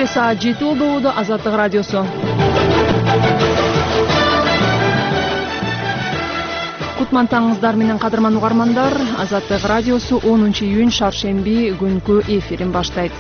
саат 7 болду. Азаттык радиосу. Кутмантаңыздар менен кадырман угармандар. Азаттык радиосу 10 июнь шаршемби күнкү эфирин баштайт.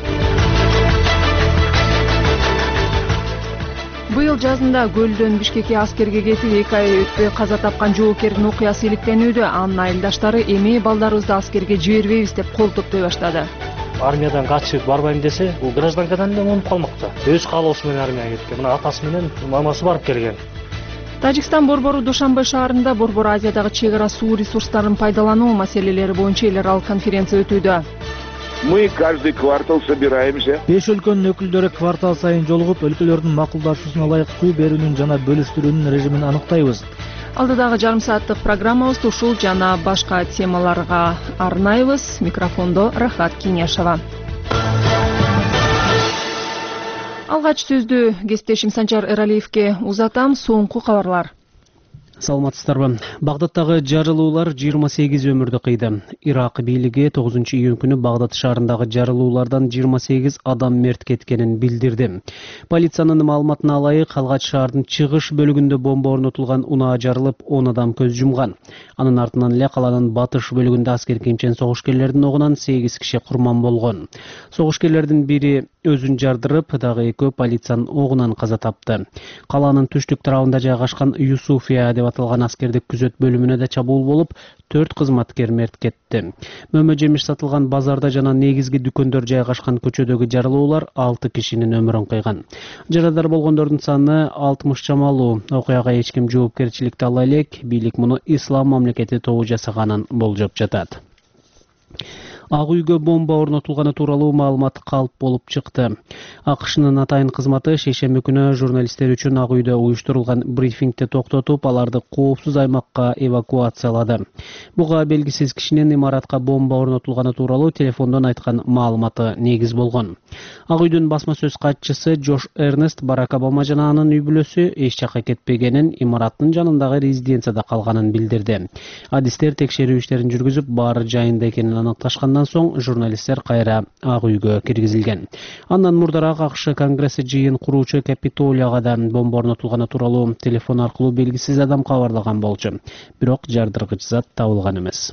Быйыл жазында Көлдөн Бишкекке аскерге кетип 2 ай өтпөй каза тапкан жоокердин окуясы иликтенүүдө. Анын айылдаштары эми балдарыбызды аскерге жибербейбиз деп кол топтой баштады. Армиядан качып барбайм десе, бул гражданкадан эле монуп калмакчы. Өз каалоосу менен армияга кеткен. Мына атасы менен мамасы барып келген. Тажикстан борбору Душанбе шаарында Борбор Азиядагы чек ара суу ресурстарын пайдалануу маселелери боюнча эл аралык конференция өтүүдө. Мы каждый квартал собираемся. 5 өлкөнүн өкүлдөрү квартал сайын жолугуп, өлкөлөрдүн макулдашуусуна ылайык суу берүүнүн жана бөлүштүрүүнүн режимин аныктайбыз. Алдыдагы жарым сааттык программабызды ушул жана башка темаларга арнайбыз. Микрофондо Рахат Кеңешова. Алгач сөздү кесиптешим Санжар Эралиевке узатам. Соңку кабарлар. Саламатсыздарбы. Багдадтагы жарылуулар 28 өмүрдү кыйды. Ирак бийлиги 9 июнь күнү Багдад шаарындагы жарылуулардан 28 адам мерт кеткенин билдирди. Полициянын маалыматына ылайык, алгач шаардын чыгыш бөлүгүндө бомба орнотулган унаа жарылып, 10 адам көз жумган. Анын артынан эле каланын батыш бөлүгүндө аскер кийимчен согушкерлердин огунан 8 киши курман болгон. Согушкерлердин бири өзүн жардырып, дагы экөө полициянын огунан каза тапты. Каланын түштүк тарабында жайгашкан Юсуфия деп аталган аскердик күзөт бөлүмүнө да чабуул болуп, 4 кызматкер мерт кетти. Мөмө жемиш сатылган базарда жана негизги дүкөндөр жайгашкан көчөдөгү жарылуулар 6 кишинин өмүрүн кыйган. Жарадар болгондордун саны 60 чамалуу. Окуяга эч ким жоопкерчиликти ала элек, бийлик муну ислам мамлекети тобу жасаганын болжоп жатат. Ак үйгө бомба орнотулганы тууралуу маалымат калп болуп чыкты. АКШнын атайын кызматы шейшемби күнү журналисттер үчүн Ак үйдө уюштурулган брифингди токтотуп, аларды коопсуз аймакка эвакуациялады. Буга белгисиз кишинин имаратка бомба орнотулганы тууралуу телефондон айткан маалыматы негиз болгон. Ак үйдүн басма сөз катчысы Джош Эрнест Барак Обама жана анын үй бүлөсү эч жакка кетпегенин, имараттын жанындагы резиденцияда калганын билдирди. Адистер текшерүү иштерин жүргүзүп, баары жайында экенин аныкташкандан соң журналисттер кайра Ак үйгө киргизилген. Андан мурдараак АКШ Конгресси жыйын куруучу Капитолияга да бомба орнотулганы тууралуу телефон аркылуу белгисиз адам кабарлаган болчу. Бирок жардыргыч зат табылган эмес.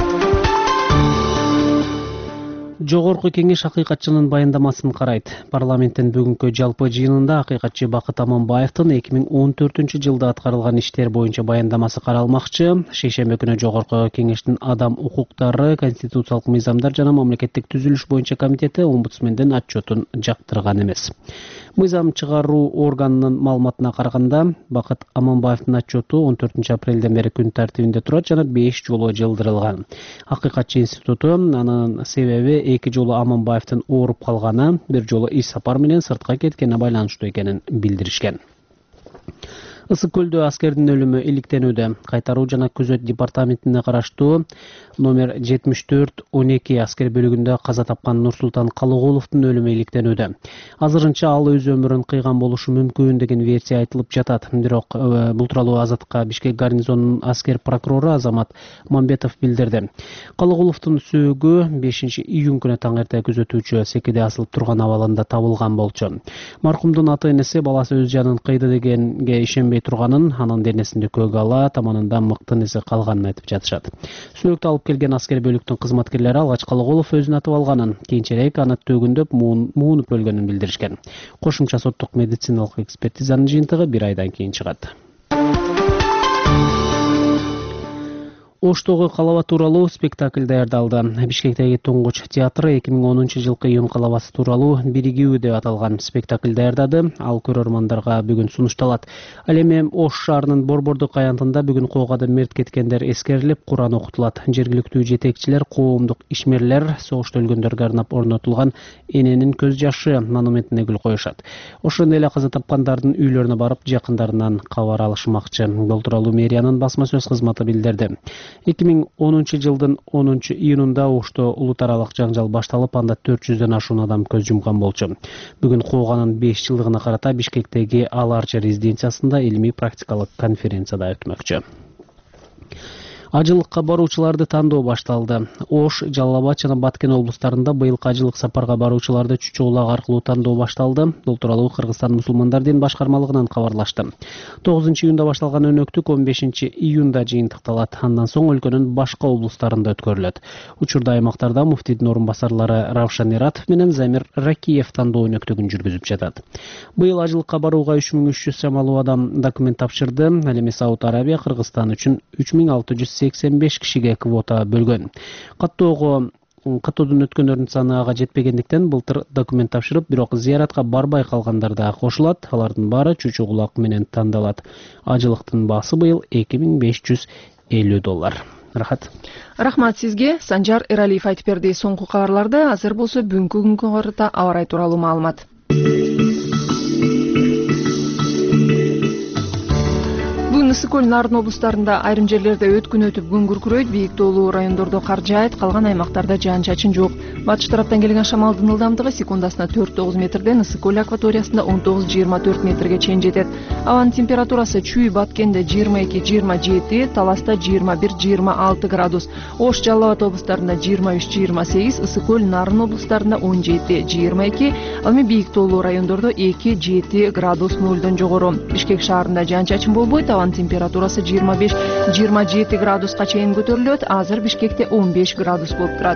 Жогорку кеңеш акыйкатчынын баяндамасын карайт. Парламенттин бүгүнкү жалпы жыйынында акыйкатчы Бакыт Аманбаевдин 2014-жылда аткарылган иштер боюнча баяндамасы каралмакчы. Шейшемби күнү Жогорку кеңештин адам укуктары, конституциялык мыйзамдар жана мамлекеттик түзүлүш боюнча комитети омбудсмендин отчетун жактырган эмес. Мыйзам чыгаруу органынын маалыматына караганда, Бакыт Аманбаевдин отчету 14 апрелден бери күн тартибинде турат жана 5 жолу жылдырылган. Акыйкатчы институту анын себеби 2 жолу Аманбаевдин ооруп калганы, 1 жолу иш сапар менен сыртка кеткенине байланыштуу экенин билдиришкен. Ысык көлдө аскердин өлүмү иликтенүүдө. Кайтаруу жана күзөт департаментине караштуу номер 74-12 аскер бөлүгүндө каза тапкан Нурсултан Калыгуловдун өлүмү иликтенүүдө. Азырынча ал өз өмүрүн кыйган болушу мүмкүн деген версия айтылып жатат. Бирок бул тууралуу Азаттыкка Бишкек гарнизонунун аскер прокурору Азамат Мамбетов билдирди. Калыгуловдун сөөгү 5 июнь күнү таң эрте күзөтүүчү секиде асылып турган абалында табылган болчу. Маркумдун ата-энеси баласы өз жанын кыйды дегенге ишенбей турганын, анын денесинде көк ала, таманында мыктын изи калганын айтып жатышат. Сөөктү алып келген аскер бөлүктүн кызматкерлери алгач Калыгулов өзүн атып алганын, кийинчерээк аны төгүндөп муунуп өлгөнүн билдиришкен. Кошумча соттук медициналык экспертизанын жыйынтыгы 1 айдан кийин чыгат. Оштогу калаба тууралуу спектакль даярдалды. Бишкектеги Туңгуч театры 2010-жылкы июнь калабасы тууралуу биригүү деп аталган спектакль даярдады. Ал көрөрмандарга бүгүн сунушталат. Ал эми Ош шаарынын Борбордук аянтында бүгүн коогада мерт кеткендер эскерилип, Куран окутулат. Жергиликтүү жетекчилер, коомдук ишмерлер согушта өлгөндөргө арнап орнотулган эненин көз жашы монументине гүл коюшат. Ошондой эле каза тапкандардын үйлөрүнө барып, жакындарынан кабар алышмакчы. Бул тууралуу мэриянын басма сөз кызматы билдирди. 2010-жылдын 10 июнунда Ошто улут аралык жаңжал башталып, анда 400дөн ашуун адам көз жумган болчу. Бүгүн коогонун 5 жылдыгына карата Бишкектеги Аларча резиденциясында илимий практикалык конференция да өтмөкчү. Ажылыкка баруучуларды тандоо башталды. Ош, Жалал Абад жана Баткен облустарында быйылкы ажылык сапарга баруучуларды чучуулак аркылуу тандоо башталды. Бул тууралуу Кыргызстан мусулмандар дин башкармалыгынан кабарлашты. 9-июнда башталган өнөктүк 15-июнда жыйынтыкталат. Андан соң өлкөнүн башка облустарында өткөрүлөт. Учурда аймактарда муфтийдин орун басарлары Равшан Иратов менен Замир Ракиев тандоо өнөктүгүн жүргүзүп жатат. Быйыл ажылыкка барууга 3300 чамалуу адам документ тапшырды. Ал эми Сауд Арабия Кыргызстан үчүн 3685 кишиге квота бөлгөн. Каттоодон өткөндөрдүн саны ага жетпегендиктен былтыр документ тапшырып, бирок зыяратка барбай калгандар да кошулат. Алардын баары чучу кулак менен тандалат. Ажылыктын баасы быйыл $2550. Рахмат сизге. Санжар Эралиев айтып берди. Соңку кабарларда азыр болсо бүгүнкү күнгө карата аба ырайы тууралуу маалымат. Ысык көл Нарын облустарында айрым жерлерде өткүн өтүп күн күркүрөйт, бийик тоолуу райондордо кар жаайт, калган аймактарда жаан-чачын жок. Батыш тараптан келген шамалдын ылдамдыгы секундасына 4-9 метрден ысык көл акваториясында 19-24 метрге чейин жетет. Абанын температурасы Чүй Баткенде 22-27, Таласта 21-26 градус, Ош, Жалал Абад облустарында 23-28, ысык көл Нарын облустарында 17-22, ал эми бийик тоолуу райондордо 2-7 градус нөлдөн жогору. Бишкек шаарында жаан-чачын болбойт, абанын температурасы 25-27 градуска чейин көтөрүлөт. Азыр Бишкекте 15 градус болуп турат.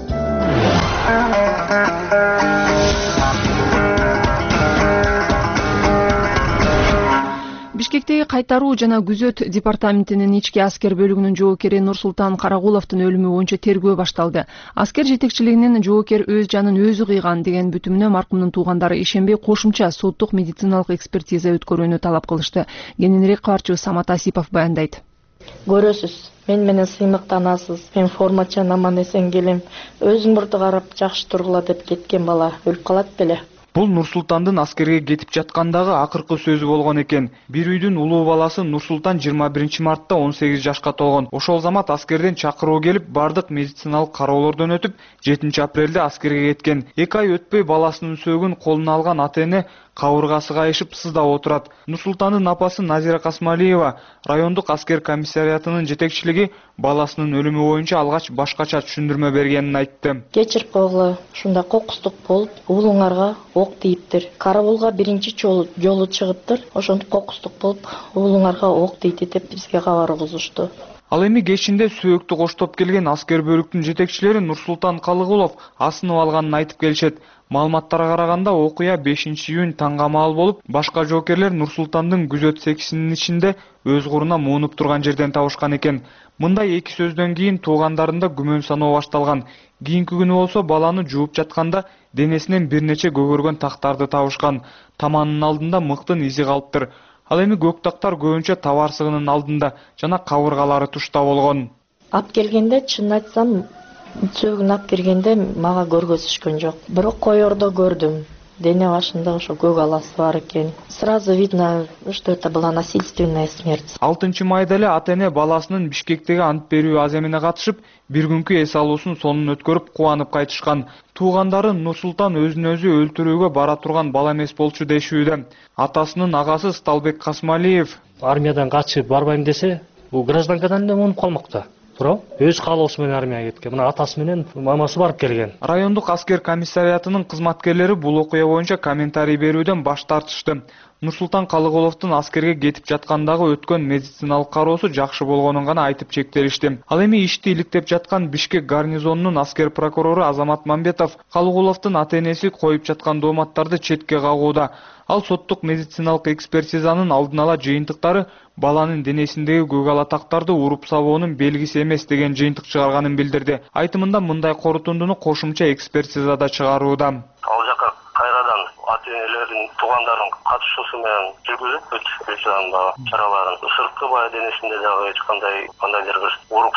Бишкектеги кайтаруу жана күзөт департаментинин ички аскер бөлүгүнүн жоокери Нурсултан Карагуловдун өлүмү боюнча тергөө башталды. Аскер жетекчилигинин жоокер өз жанын өзү кыйган деген бүтүмүнө маркумдун туугандары ишенбей кошумча соттук медициналык экспертиза өткөрүүнү талап кылышты. Кененирээк кабарчыбыз Самат Асипов баяндайт. Көрөсүз, мен менен сыймыктанасыз. Мен формачан аман эсен келем. Өзүм мурду карап жакшы тургула деп кеткен бала өлүп калат беле. Бул Нурсултандын аскерге кетип жаткандагы акыркы сөзү болгон экен. Бир үйдүн улуу баласы Нурсултан 21 мартта 18 жашка толгон. Ошол замат аскерден чакыруу келип, бардык медициналык кароолордон өтүп, 7 апрелде аскерге кеткен. 2 ай өтпөй баласынын сөөгүн колуна алган ата-эне кабыргасы кайышып сыздап отурат. Нурсултандын апасы Назира Касмалиева райондук аскер комиссариатынын жетекчилиги баласынын өлүмү боюнча алгач башкача түшүндүрмө бергенин айтты. Кечирип койгула, ушундай кокустук болуп, уулуңарга ок тийиптир. Карабулга биринчи жолу чыгыптыр. Ошентип кокустук болуп, уулуңарга ок тийди деп бизге кабар угузушту. Ал эми кечинде сөөктү коштоп келген аскер бөлүктүн жетекчилери Нурсултан Калыгулов асынып алганын айтып келишет. Маалыматтарга караганда окуя 5-июнь таңга маал болуп, башка жоокерлер Нурсултандын күзөт сексинин ичинде өз куруна муунуп турган жерден табышкан экен. Мындай эки сөздөн кийин туугандарында күмөн саноо башталган. Кийинки күнү болсо баланы жууп жатканда денесинен бир нече көгөргөн тактарды табышкан. Таманынын алдында мыктын изи калыптыр. Ал эми көк тактар көбүнчө табарсыгынын алдында жана кабыргалары тушта болгон. Ап келгенде, чын айтсам, сөөгүн ап киргенде мага көргөзүшкөн жок. Бирок койордо көрдүм. Дене башында ошо көк аласы бар экен. Сразу видно, что это была насильственная смерть. 6 майда эле ата-эне баласынын Бишкектеги ант берүү аземине катышып, бир күнкү эс алуусун сонун өткөрүп кубанып кайтышкан. Туугандары Нурсултан өзүн өзү өлтүрүүгө бара турган бала эмес болчу дешүүдө. Атасынын агасы Сталбек Касмалиев армиядан качып барбайм десе, бул гражданкадан эле муунуп калмакта. Өз каалоосу менен армияга кеткен. Мына атасы менен мамасы барып келген. Райондук аскер комиссариатынын кызматкерлери бул окуя боюнча комментарий берүүдөн баш тартышты. Нурсултан Калыгуловдун аскерге кетип жаткандагы өткөн медициналык кароосу жакшы болгонун гана айтып чектелишти. Ал эми ишти иликтеп жаткан Бишкек гарнизонунун аскер прокурору Азамат Мамбетов Калыгуловдун ата-энеси коюп жаткан дооматтарды четке кагууда. Ал соттук медициналык экспертизанын алдын ала жыйынтыктары баланын денесиндеги көк ала тактарды уруп сабоонун белгиси эмес деген жыйынтык чыгарганын билдирди. Айтымында мындай корутундуну кошумча экспертизада чыгарууда. Ал жака кайрадан ата-энелердин туугандарынын катышуусу менен жүргүзүп экспертизанын чараларын. Сырткы бая денесинде дагы эч кандай кандайдыр уруп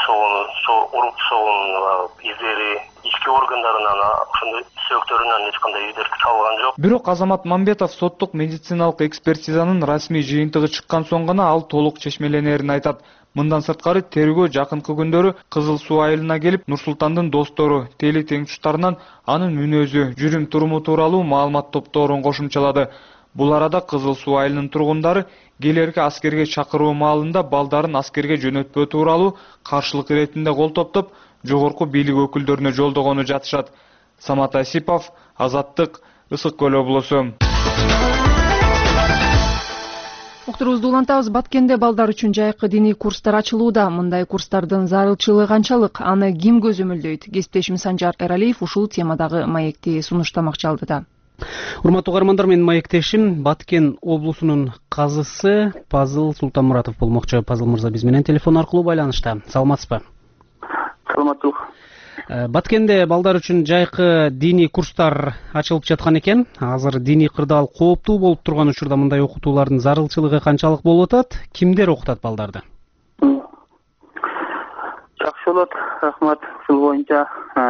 согуунун издери ички органдарынан ошондой сөөктөрүнөн эч кандай издер табылган жок. Бирок Азамат Мамбетов соттук медициналык экспертизанын расмий жыйынтыгы чыккан соң гана ал толук чечмеленерин айтат. Мындан сырткары тергөө жакынкы күндөрү Кызыл Суу айылына келип, Нурсултандын достору, тели теңтуштарынан анын мүнөзү, жүрүм туруму тууралуу маалымат топторун кошумчалады. Бул арада Кызыл Суу айылынын тургундары келерки аскерге чакыруу маалында балдарын аскерге жөнөтпөө тууралуу каршылык иретинде кол топтоп, жогорку бийлик өкүлдөрүнө жолдогону жатышат. Самат Асипов, Азаттык, Ысык Көл облусу. Уктурубузду улантабыз. Баткенде балдар үчүн жайкы диний курстар ачылууда. Мындай курстардын зарылчылыгы канчалык? Аны ким көзөмөлдөйт? Кесиптешим Санжар Эралиев ушул темадагы маекти сунуштамакчы алдыда. Урматтуу угармандар, менин маектешим Баткен облусунун казысы Пазыл Султанмуратов болмокчу. Пазыл мырза биз менен телефон аркылуу байланышта. Саламатсызбы? Саламаттык. Баткенде балдар үчүн жайкы диний курстар ачылып жаткан экен. Азыр диний кырдаал кооптуу болуп турган учурда мындай окутуулардын зарылчылыгы канчалык болуп атат? Кимдер окутат балдарды? Жакшы болот, рахмат. Ушул боюнча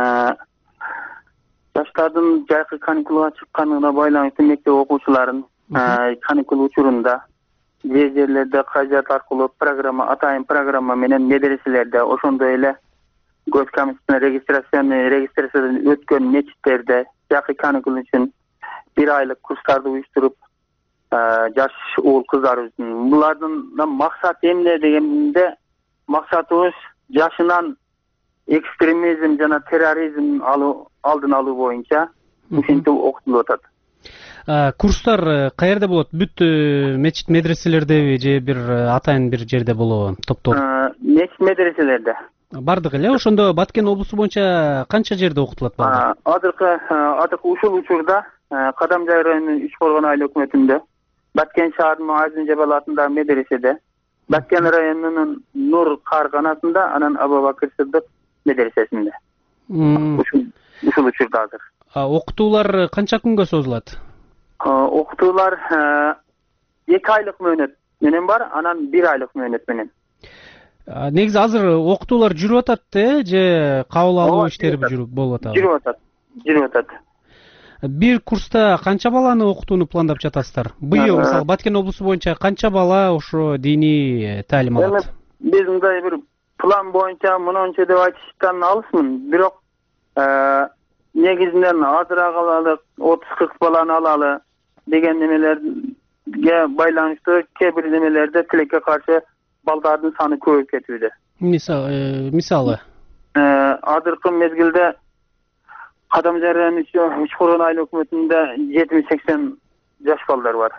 жаштардын жайкы каникулга чыкканына байланыштуу мектеп окуучуларын каникул учурунда жерлерде каражат аркылуу программа, атайын программа менен медреселерде, ошондой эле көз камерасына регистрациядан өткөн мечиттерде жакшы каникул үчүн 1 айлык курстарды уюштуруп, жаш уул кыздар үчүн. Булардын максаты эмне дегенде, максатыбыз жашынан экстремизм жана терроризм алдын алуу боюнча ушинтип окутулуп атат. Курстар каерде болот? Бүт мечит медреселердеби же бир атайын бир жерде болобу? Топтоп? Мечит медреселерде. Бардыгы эле. Ошондо Баткен облусу боюнча канча жерде окутулат балдар? Азыркы ушул учурда Кадамжай районунун Үч Болгон айыл өкмөтүндө, Баткен шаарынын Азин жабалатындагы медреседе, Баткен районунун Нур каарканасында, анан Абубакыр Сыдык медресесинде. Ушул учурда азыр. Окутуулар канча күнгө созулат? Окутуулар 2 айлык мөөнөт менен бар, анан 1 айлык мөөнөт менен. Негизи азыр окутуулар жүрүп атат же кабыл алуу иштери болуп атабы? Жүрүп атат. Бир курста канча баланы окутууну пландап жатасыздар? Быйыл мисалы Баткен облусу боюнча канча бала ошо диний таалим алат? Биз мындай бир план боюнча мынча деп айтыштан алысмын, бирок негизинен азыраак алалы, 30-40 баланы алалы деген немелерге байланыштуу кээ бир немелерде тилекке каршы балдардын саны көбөйүп кетүүдө. Мисалы азыркы мезгилде Кадамжай районунун Үч Болгон айыл өкмөтүндө 70-80 жаш балдар бар.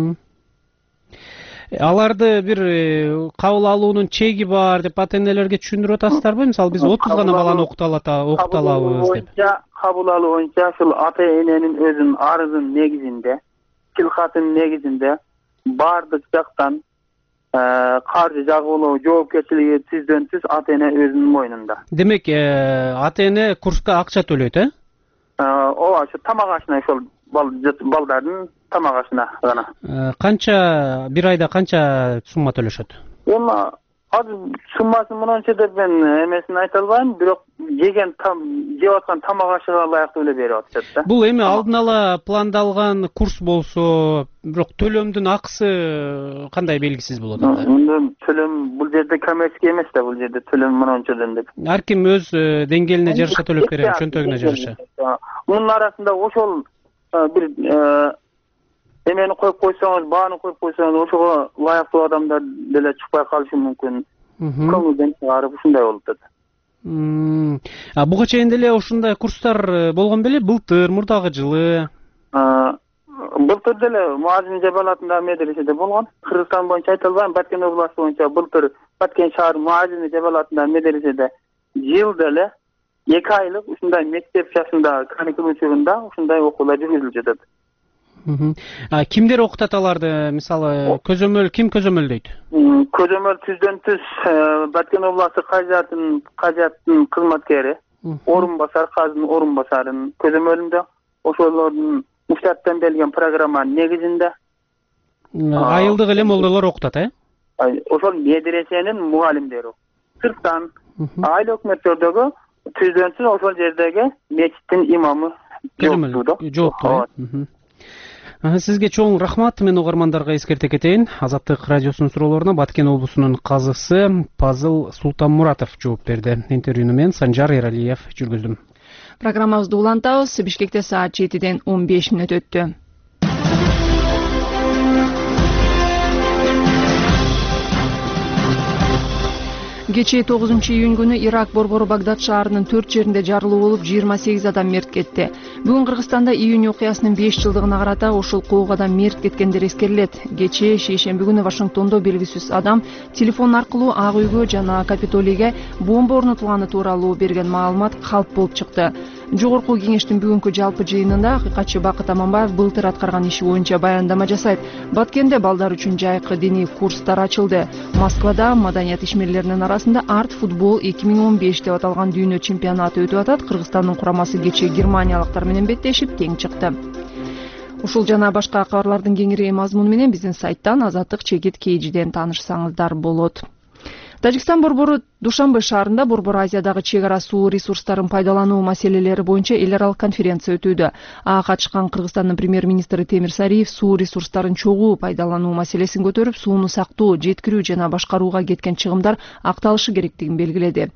Аларды бир кабыл алуунун чеги бар деп ата-энелерге түшүндүрүп атасыздарбы? Мисалы биз 30 гана баланы окуталабыз деп. Кабыл алуу боюнча ушул ата-эненин өзүнүн арызынын негизинде, тилкатынын негизинде бардык жактан каржы жагылуу жоопкерчилиги түздөн-түз ата-эне өзүнүн мойнунда. Демек, ата-эне курска акча төлөйт, Ооба, ошо тамак ашына, ошол балдардын тамак ашына гана. Канча бир айда канча сумма төлөшөт? Эми азыр суммасын мынча деп мен эмесин айта албайм, бирок жеп аткан тамак ашыга ылайыктуу эле берип атышат да. Бул эми алдын ала пландалган курс болсо, бирок төлөмдүн акысы кандай белгисиз болот анда? Төлөм бул жерде коммерческий эмес да, бул жерде төлөм мынчадан деп. Ар ким өз деңгээлине жараша төлөп берет, чөнтөгүнө жараша. Мунун арасында ошол бир эмени коюп койсоңуз, бааны коюп койсоңуз, ошого ылайыктуу адамдар деле чыкпай калышы мүмкүн. Көңүлдөн чыгарып ушундай болуп атат. Буга чейин деле ушундай курстар болгон беле? Былтыр, мурдагы жылы? Былтыр деле Азин жабалатындагы медреседе болгон. Кыргызстан боюнча айта албайм, Баткен областы боюнча былтыр Баткен шаарынын Азин жабалатындагы медреседе жылда эле 2 айлык ушундай мектеп жашындагы каникул учурунда ушундай окуулар жүргүзүлүп жатат. Кимдер окутат аларды? Мисалы, ким көзөмөлдөйт? Көзөмөл түздөн-түз Баткен областы кажаттын кызматкери, орун басар, казынын орун басарынын көзөмөлүндө, ошолордун муштаттан берилген программанын негизинде айылдык эле молдолор окутат, Ошол медресенин мугалимдери. Сырттан айыл өкмөттөрдөгү түздөн-түз ошол жердеги мечиттин имамы жооптуу. Сизге чоң рахмат. Мен угармандарга эскерте кетейин. Азаттык радиосунун суроолоруна Баткен облусунун казысы Пазыл Султанмуратов жооп берди. Интервьюну мен Санжар Эралиев жүргүздүм. Программабызды улантабыз. Бишкекте саат 7-ден 15 мүнөт өттү. Кечээ 9-июнь күнү Ирак борбору Багдад шаарынын 4 жеринде жарылуу болуп 28 адам мерт кетти. Бүгүн Кыргызстанда июнь окуясынын 5 жылдыгына карата ушул кооп адам мерт кеткендер эскерилет. Кечээ шейшемби күнү Вашингтондо белгисиз адам телефон аркылуу Ак үйгө жана Капитолийге бомба орнотулганы тууралуу берген маалымат калп болуп чыкты. Жогорку кеңештин бүгүнкү жалпы жыйынында акыйкатчы Бакыт Аманбаев былтыр аткарган иши боюнча баяндама жасайт. Баткенде балдар үчүн жайкы диний курстар ачылды. Москвада маданият ишмерлеринин арасында Арт футбол 2015 деп аталган дүйнө чемпионаты өтүп атат. Кыргызстандын курамасы кечээ германиялыктар менен беттешип тең чыкты. Ушул жана башка кабарлардын кеңири мазмуну менен биздин сайттан Азаттык чекит KG'ден таанышсаңыздар болот. Тажикстан борбору Душанбе шаарында Борбор Азиядагы чек ара суу ресурстарын пайдалануу маселелери боюнча эл аралык конференция өтүүдө. Ага катышкан Кыргызстандын премьер-министри Темир Сариев суу ресурстарын чогуу пайдалануу маселесин көтөрүп, сууну сактоо, жеткирүү жана башкарууга кеткен чыгымдар акталышы керектигин белгиледи.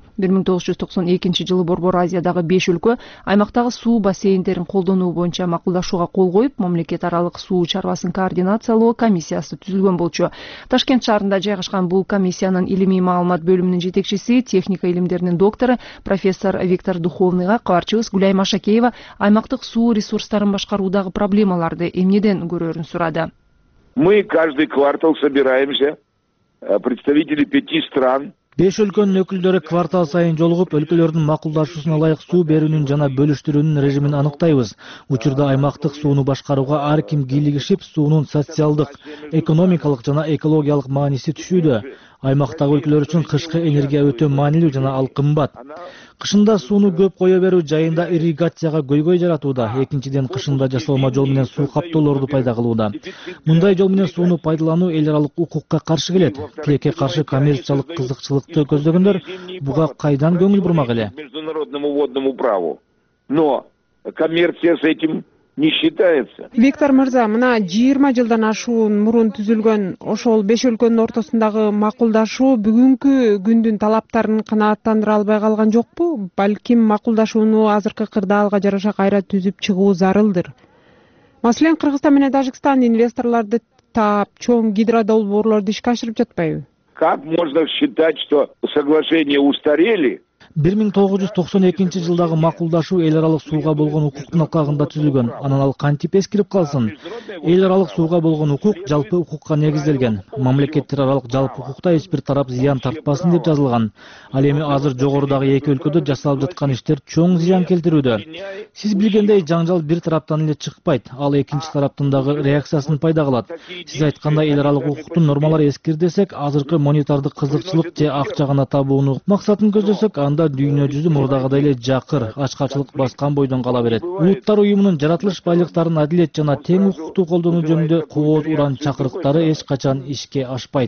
1992 жылы Борбор Азиядагы 5 өлкө аймактагы суу бассейндерин колдонуу боюнча макулдашууга кол коюп, мамлекет аралык суу чарбасын координациялоо комиссиясы түзүлгөн болчу. Ташкент шаарында жайгашкан бул комиссиянын илимий маалымат бөлүмүнүн жетекчиси, техника илимдеринин доктору профессор Виктор Духовныйга кабарчыбыз Гүлай Машакеева аймактык суу ресурстарын башкаруудагы проблемаларды эмнеден көрөрүн сурады. Мы каждый квартал собираемся, представители 5 стран. 5 өлкөнүн өкүлдөрү квартал сайын жолугуп, өлкөлөрдүн макулдашуусуна ылайык суу берүүнүн жана бөлүштүрүүнүн режимин аныктайбыз. Учурда аймактык сууну башкарууга ар ким кийлигишип, суунун социалдык, экономикалык жана экологиялык мааниси түшүүдө. Аймактагы өлкөлөр үчүн кышкы энергия өтө маанилүү жана ал кымбат. Кышында сууну көп кое берүү жайында ирригацияга көйгөй жаратууда. Экинчиден, кышында жасалма жол менен суу каптоолорду пайда кылууда. Мындай жол менен сууну пайдалануу эл аралык укукка каршы келет. Тилекке каршы коммерциялык кызыкчылыкты көздөгөндөр буга кайдан көңүл бурмак эле? Международному водному праву. Но коммерция с этим не считается. Виктор мырза, мына 20 жылдан ашуун мурун түзүлгөн ошол 5 өлкөнүн ортосундагы макулдашуу бүгүнкү күндүн талаптарын канааттандыра албай калган жокпу? Балким макулдашууну азыркы кырдаалга жараша кайра түзүп чыгуу зарылдыр. Маселен, Кыргызстан менен Тажикстан инвесторлорду таап, чоң гидродолбоорлорду ишке ашырып жатпайбы? Как можно считать, что соглашения устарели? 1992 жылдагы макулдашуу эл аралык сууга болгон укуктун алкагында түзүлгөн. Анан ал кантип эскирип калсын? Эл аралык сууга болгон укук жалпы укукка негизделген. Мамлекеттер аралык жалпы укукта эч бир тарап зыян тартпасын деп жазылган. Ал эми азыр жогорудагы эки өлкөдө жасалып жаткан иштер чоң зыян келтирүүдө. Сиз билгендей, жаңжал бир тараптан эле чыкпайт, ал экинчи тараптын дагы реакциясын пайда кылат. Сиз айткандай эл аралык укуктун нормалары эскир десек, азыркы монетардык кызыкчылык же акча гана табууну максатын көздөсөк, анда дүйнө жүзү мурдагыдай эле жакыр, ачкачылык баскан бойдон кала берет. Улуттар уюмунун жаратылыш байлыктарын адилет жана тең укуктуу колдонуу жөнүндө кооз уран чакырыктары эч качан ишке ашпайт.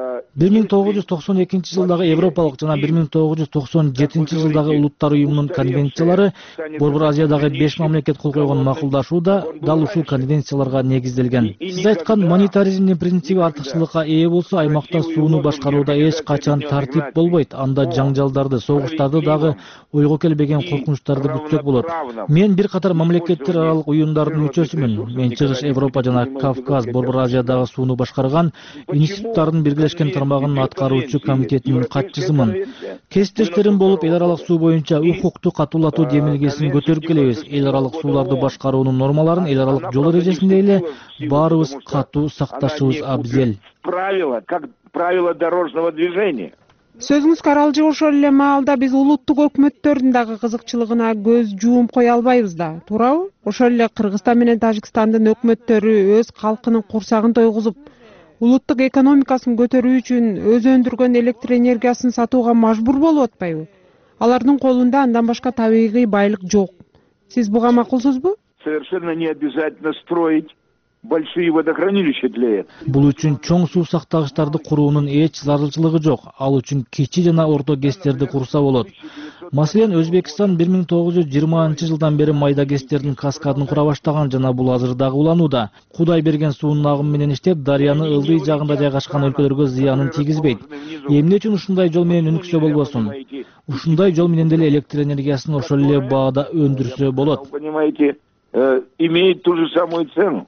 1992 жылдагы Европалык жана 1997 жылдагы Улуттар уюмунун конвенциялары Борбор Азиядагы 5 мамлекет кол койгон макулдашууда дал ушул конвенцияларга негизделген. Сиз айткан монетаризмдин принциби артыкчылыкка ээ болсо, аймакта сууну башкарууда эч качан тартип болбойт. Анда жаңжалдарды, согуштарды дагы ойго келбеген коркунучтарды күтсөк болот. Мен бир катар мамлекеттер аралык уюмдардын мүчөсүмүн. Мен Чыгыш Европа жана Кавказ, Борбор Азиядагы сууну башкарган институттардын биргелешкен тармагынын аткаруучу комитетинин катчысымын. Кесиптештерим болуп, эл аралык суу боюнча укукту катуулатуу демилгесин көтөрүп келебиз. Эл аралык сууларды башкаруунун нормаларын эл аралык жол эрежесинде эле баарыбыз катуу сакташыбыз абзел. Правила, как правила дорожного движения. Сөзүңүзгө аралжы ошол эле маалда биз улуттук өкмөттөрдүн дагы кызыкчылыгына көз жууп кое албайбыз да, туурабы? Ошол эле Кыргызстан менен Тажикстандын өкмөттөрү өз калкынын курсагын тойгузуп, улуттук экономикасын көтөрүү үчүн өз өндүргөн электр энергиясын сатууга мажбур болуп атпайбы? Алардын колунда андан башка табигый байлык жок. Сиз буга макулсузбу? Совершенно не обязательно строить большие водохранилища для этого. Бул үчүн чоң суу сактагычтарды куруунун эч зарылчылыгы жок. Ал үчүн кичи жана орто КЭСтерди курса болот. Маселен, Өзбекстан 1920 жылдан бери майда КЭСтердин каскадын кура баштаган жана бул азыр дагы уланууда. Кудай берген суунун агымы менен иштеп, дарыяны ылдый жагында жайгашкан өлкөлөргө зыянын тийгизбейт. Эмне үчүн ушундай жол менен өнүксө болбосун? Ушундай жол менен деле электр энергиясын ошол эле баада өндүрсө болот. Понимаете, имеет ту же самую цену.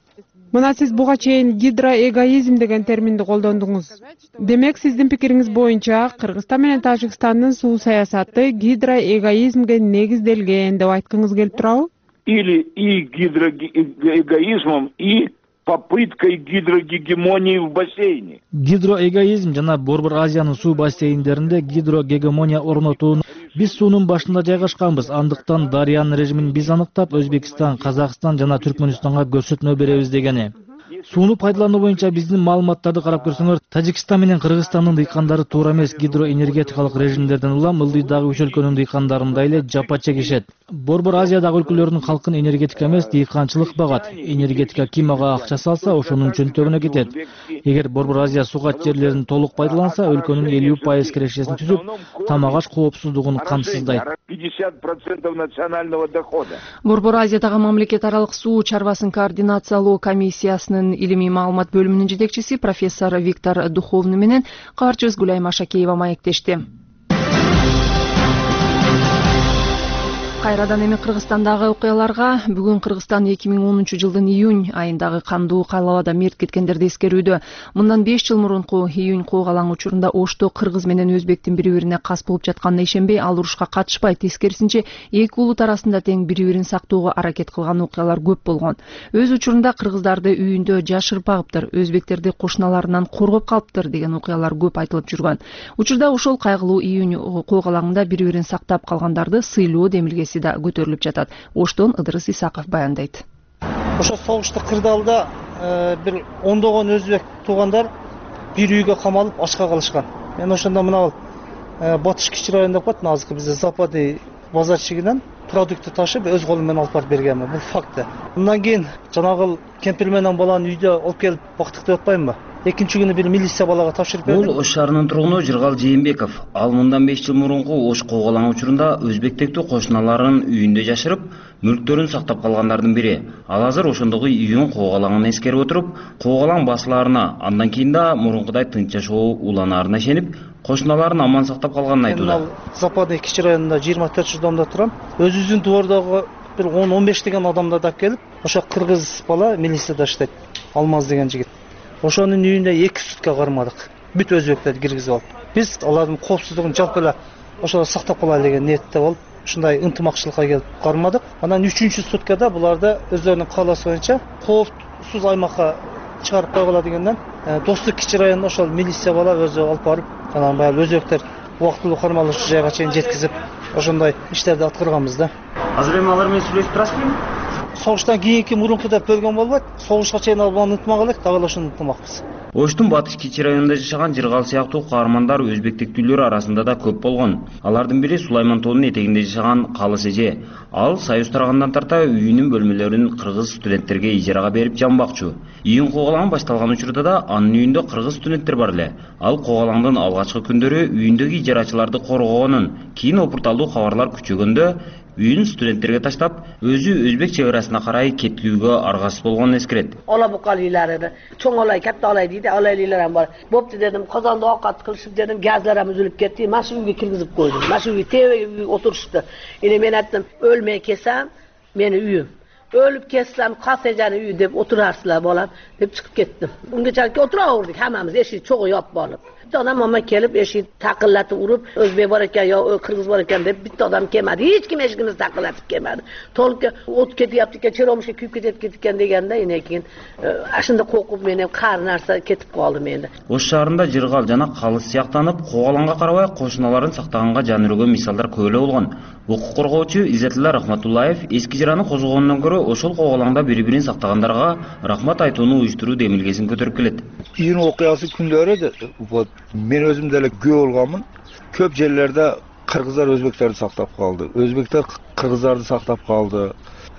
Мына сиз буга чейин гидроэгоизм деген терминди колдондуңуз. Демек, сиздин пикириңиз боюнча Кыргызстан менен Тажикстандын суу саясаты гидроэгоизмге негизделген деп айткыңыз келип турабы? Или и гидроэгоизмом, и попыткой гидрогегемонии в бассейне. Гидроэгоизм жана Борбор Азиянын суу бассейндеринде гидрогегемония орнотуу. Биз суунун башында жайгашканбыз. Андыктан дарыянын режимин биз аныктап, Өзбекстан, Казакстан жана Түркмөнстанга көрсөтмө беребиз дегени. Сууну пайдалануу боюнча биздин маалыматтарды карап көрсөңөр, Тажикстан менен Кыргызстандын дыйкандары туура эмес гидроэнергетикалык режимдерден улам ылдыйдагы үч өлкөнүн дыйкандарындай эле жапа чегишет. Борбор Азиядагы өлкөлөрдүн калкын энергетика эмес, дыйканчылык багат. Энергетика ким ага акча салса, ошонун чөнтөгүнө кетет. Эгер Борбор Азия сугат жерлерин толук пайдаланса, өлкөнүн 50% кирешесин түзүп, тамак-аш коопсуздугун камсыздайт. 50% национального дохода. Борбор Азиядагы мамлекет аралык суу чарбасын координациялоо комиссиясынын илимий маалымат бөлүмүнүн жетекчиси профессор Виктор Духовный менен кабарчыбыз Гүлайма Шакеева маектешти. Кайрадан эми Кыргызстандагы окуяларга. Бүгүн Кыргызстан 2010 жылдын июнь айындагы кандуу кайлабада мерт кеткендерди эскерүүдө. Мындан 5 жыл мурунку июнь коогалаң учурунда Ошто кыргыз менен өзбектин бири-бирине кас болуп жатканына ишенбей, ал урушка катышпай, тескерисинче эки улут арасында тең бири-бирин сактоого аракет кылган окуялар көп болгон. Өз учурунда кыргыздарды үйүндө жашырып багыптыр, өзбектерди кошуналарынан коргоп калыптыр деген окуялар көп айтылып жүргөн. Учурда ошол кайгылуу июнь коогалаңында бири-бирин сактап калгандарды сыйлоо демилгеси да көтөрүлүп жатат. Оштон Ыдырыс Исаков баяндайт. Ошо согуштук кырдаалда бир ондогон өзбек туугандар бир үйгө камалып ачка калышкан. Мен ошондо мына Батыш кичи районунда деп коет, азыркы бизде Западный базарчигинен продукты ташып өз колум менен алып барып бергенмин. Бул факт. Мындан кийин жанагы кемпир менен баланы үйдө алып келип бактык деп атпаймынбы? Экинчи күнү бир милиция балага тапшырып берди. Бул Ош шаарынын тургуну Жыргал Жээнбеков. Ал мындан 5 жыл мурунку Ош коогалаң учурунда өзбектектүү кошуналарын үйүндө жашырып, мүлктөрүн сактап калгандардын бири. Ал азыр ошондогу июнь коогалаңын эскерип отуруп, коогалаң басылаарына, андан кийин да мурункудай тынч жашоо уланаарына ишенип, кошуналарын аман сактап калганын айтууда. Западный кичи районунда 24 жыл домдо турам. Өзүбүздүн двордогу бир 10-15 деген адамдарды алып келип, ошо кыргыз бала милицияда иштейт. Алмаз деген жигит. Ошонун үйүндө 2 сутка кармадык. Бүт өзбектерди киргизип алып. Биз алардын коопсуздугун жалпы эле ошо сактап калайлы деген ниетте болуп, ушундай ынтымакчылыкка келип кармадык. Анан 3-чү суткада буларды өздөрүнүн каалоосу боюнча коопсуз аймакка чыгарып койгула дегенден Достук кичи районунда ошол милиция бала өзү алып барып, анан баягы өзбектер убактылуу кармалуучу жайга чейин жеткизип, ошондой иштерди аткарганбыз да. Азыр эми алар менен сүйлөшүп турасызбы? Согуштан кийинки мурунку деп бөлгөн болбойт. Согушка чейин ал баланы ынтымак элек, дагы ошону ынтымакпыз. Оштун Батыш кичи районунда жашаган Жыргал сыяктуу каармандар өзбектектүүлөр арасында да көп болгон. Алардын бири Сулайман тоонун этегинде жашаган Калыс эже. Ал Союз тарагандан тарта үйүнүн бөлмөлөрүн кыргыз студенттерге ижарага берип жамбакчу. Июнь коогалаң башталган учурда да анын үйүндө кыргыз студенттер бар эле. Ал коогалаңдын алгачкы күндөрү үйүндөгү ижарачыларды коргогонун, кийин опурталдуу кабарлар күчөгөндө үйүн студенттерге таштап, өзү өзбек чек арасына карай кетүүгө аргасыз болгонун эскерет. Ола букалыйлары, чоң олай, катта олай дейди, олайлар бар. Бопты дедим, казанда оокат кылышып дедим, газларым үзүлүп кетти, машы үйгө киргизип койдум. Машы үйгө тебеги отурушты. Эне мен айттым, өлмөй кетсем, мени үйүм. Ölüp kessem kasecanı üy dep oturarsılar bolan dep çıkıp kettim. Bunga çarki oturavurdik hammamiz eşik çoğu yop bolup. Bitta odam ama kelip eşik takıllatib urup Özbek bar ekan yo Kırgız bar ekan dep bitta odam kelmedi. Hech kim eshigimizni takıllatib kelmedi. Toluk ot ketyapti ekan, cheromushga kuyib ketgan deganda ene keyin ashunda qo'rqib men ham qari narsa ketib qoldim endi. Osh shahrында Жыргал жана Калыс сыяктанып, коогалаңга карабай кошуналарын сактаганга жаныргөн мисалдар көп эле болгон. Укук коргоочу Иззатилла Рахматуллаев эски жыраны козгогондон көрө ошол коогалаңда бири-бирин сактагандарга рахмат айтууну уюштуруу демилгесин көтөрүп келет. Июнь окуясы күндөрү мен өзүм деле күбө болгонмун. Көп жерлерде кыргыздар өзбектерди сактап калды. Өзбектер кыргыздарды сактап калды.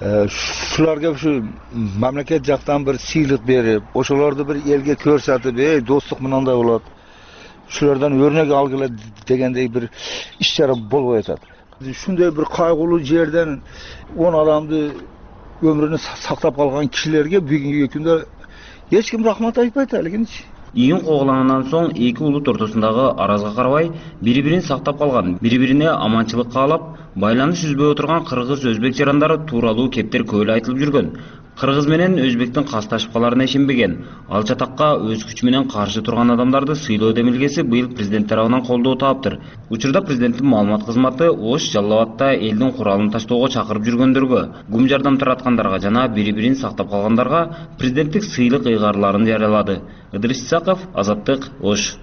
Шуларга ушу мамлекет жактан бир сыйлык берип, ошолорду бир элге көрсөтүп, достук мынандай болот. Шулардан өрнөк алгыла дегендей бир иш-чара болбой атат. Шундай бир кайгылуу жерден 10 адамды өмүрүнө сактап калган кишилерге бүгүнкү күндө эч ким рахмат айтпайт элегинчи. Июнь коогалаңынан соң эки улут ортосундагы аразга карабай бири-бирин сактап калган, бири-бирине аманчылык каалап, байланыш үзбөй отурган кыргыз өзбек жарандары тууралуу кептер көп эле айтылып жүргөн. Кыргыз менен өзбектин касташып каларына ишенбеген. Ал чатакка өз күчү менен каршы турган адамдарды сыйлоо демилгеси быйыл президент тарабынан колдоо таптыр. Учурда президенттин маалымат кызматы Ош, Жалал абадта элдин куралын таштоого чакырып жүргөндөргө, гум жардам тараткандарга жана бири-бирин сактап калгандарга президенттик сыйлык ыйгаарларын жарыялады. Ыдырыс Исаков, Азаттык, Ош.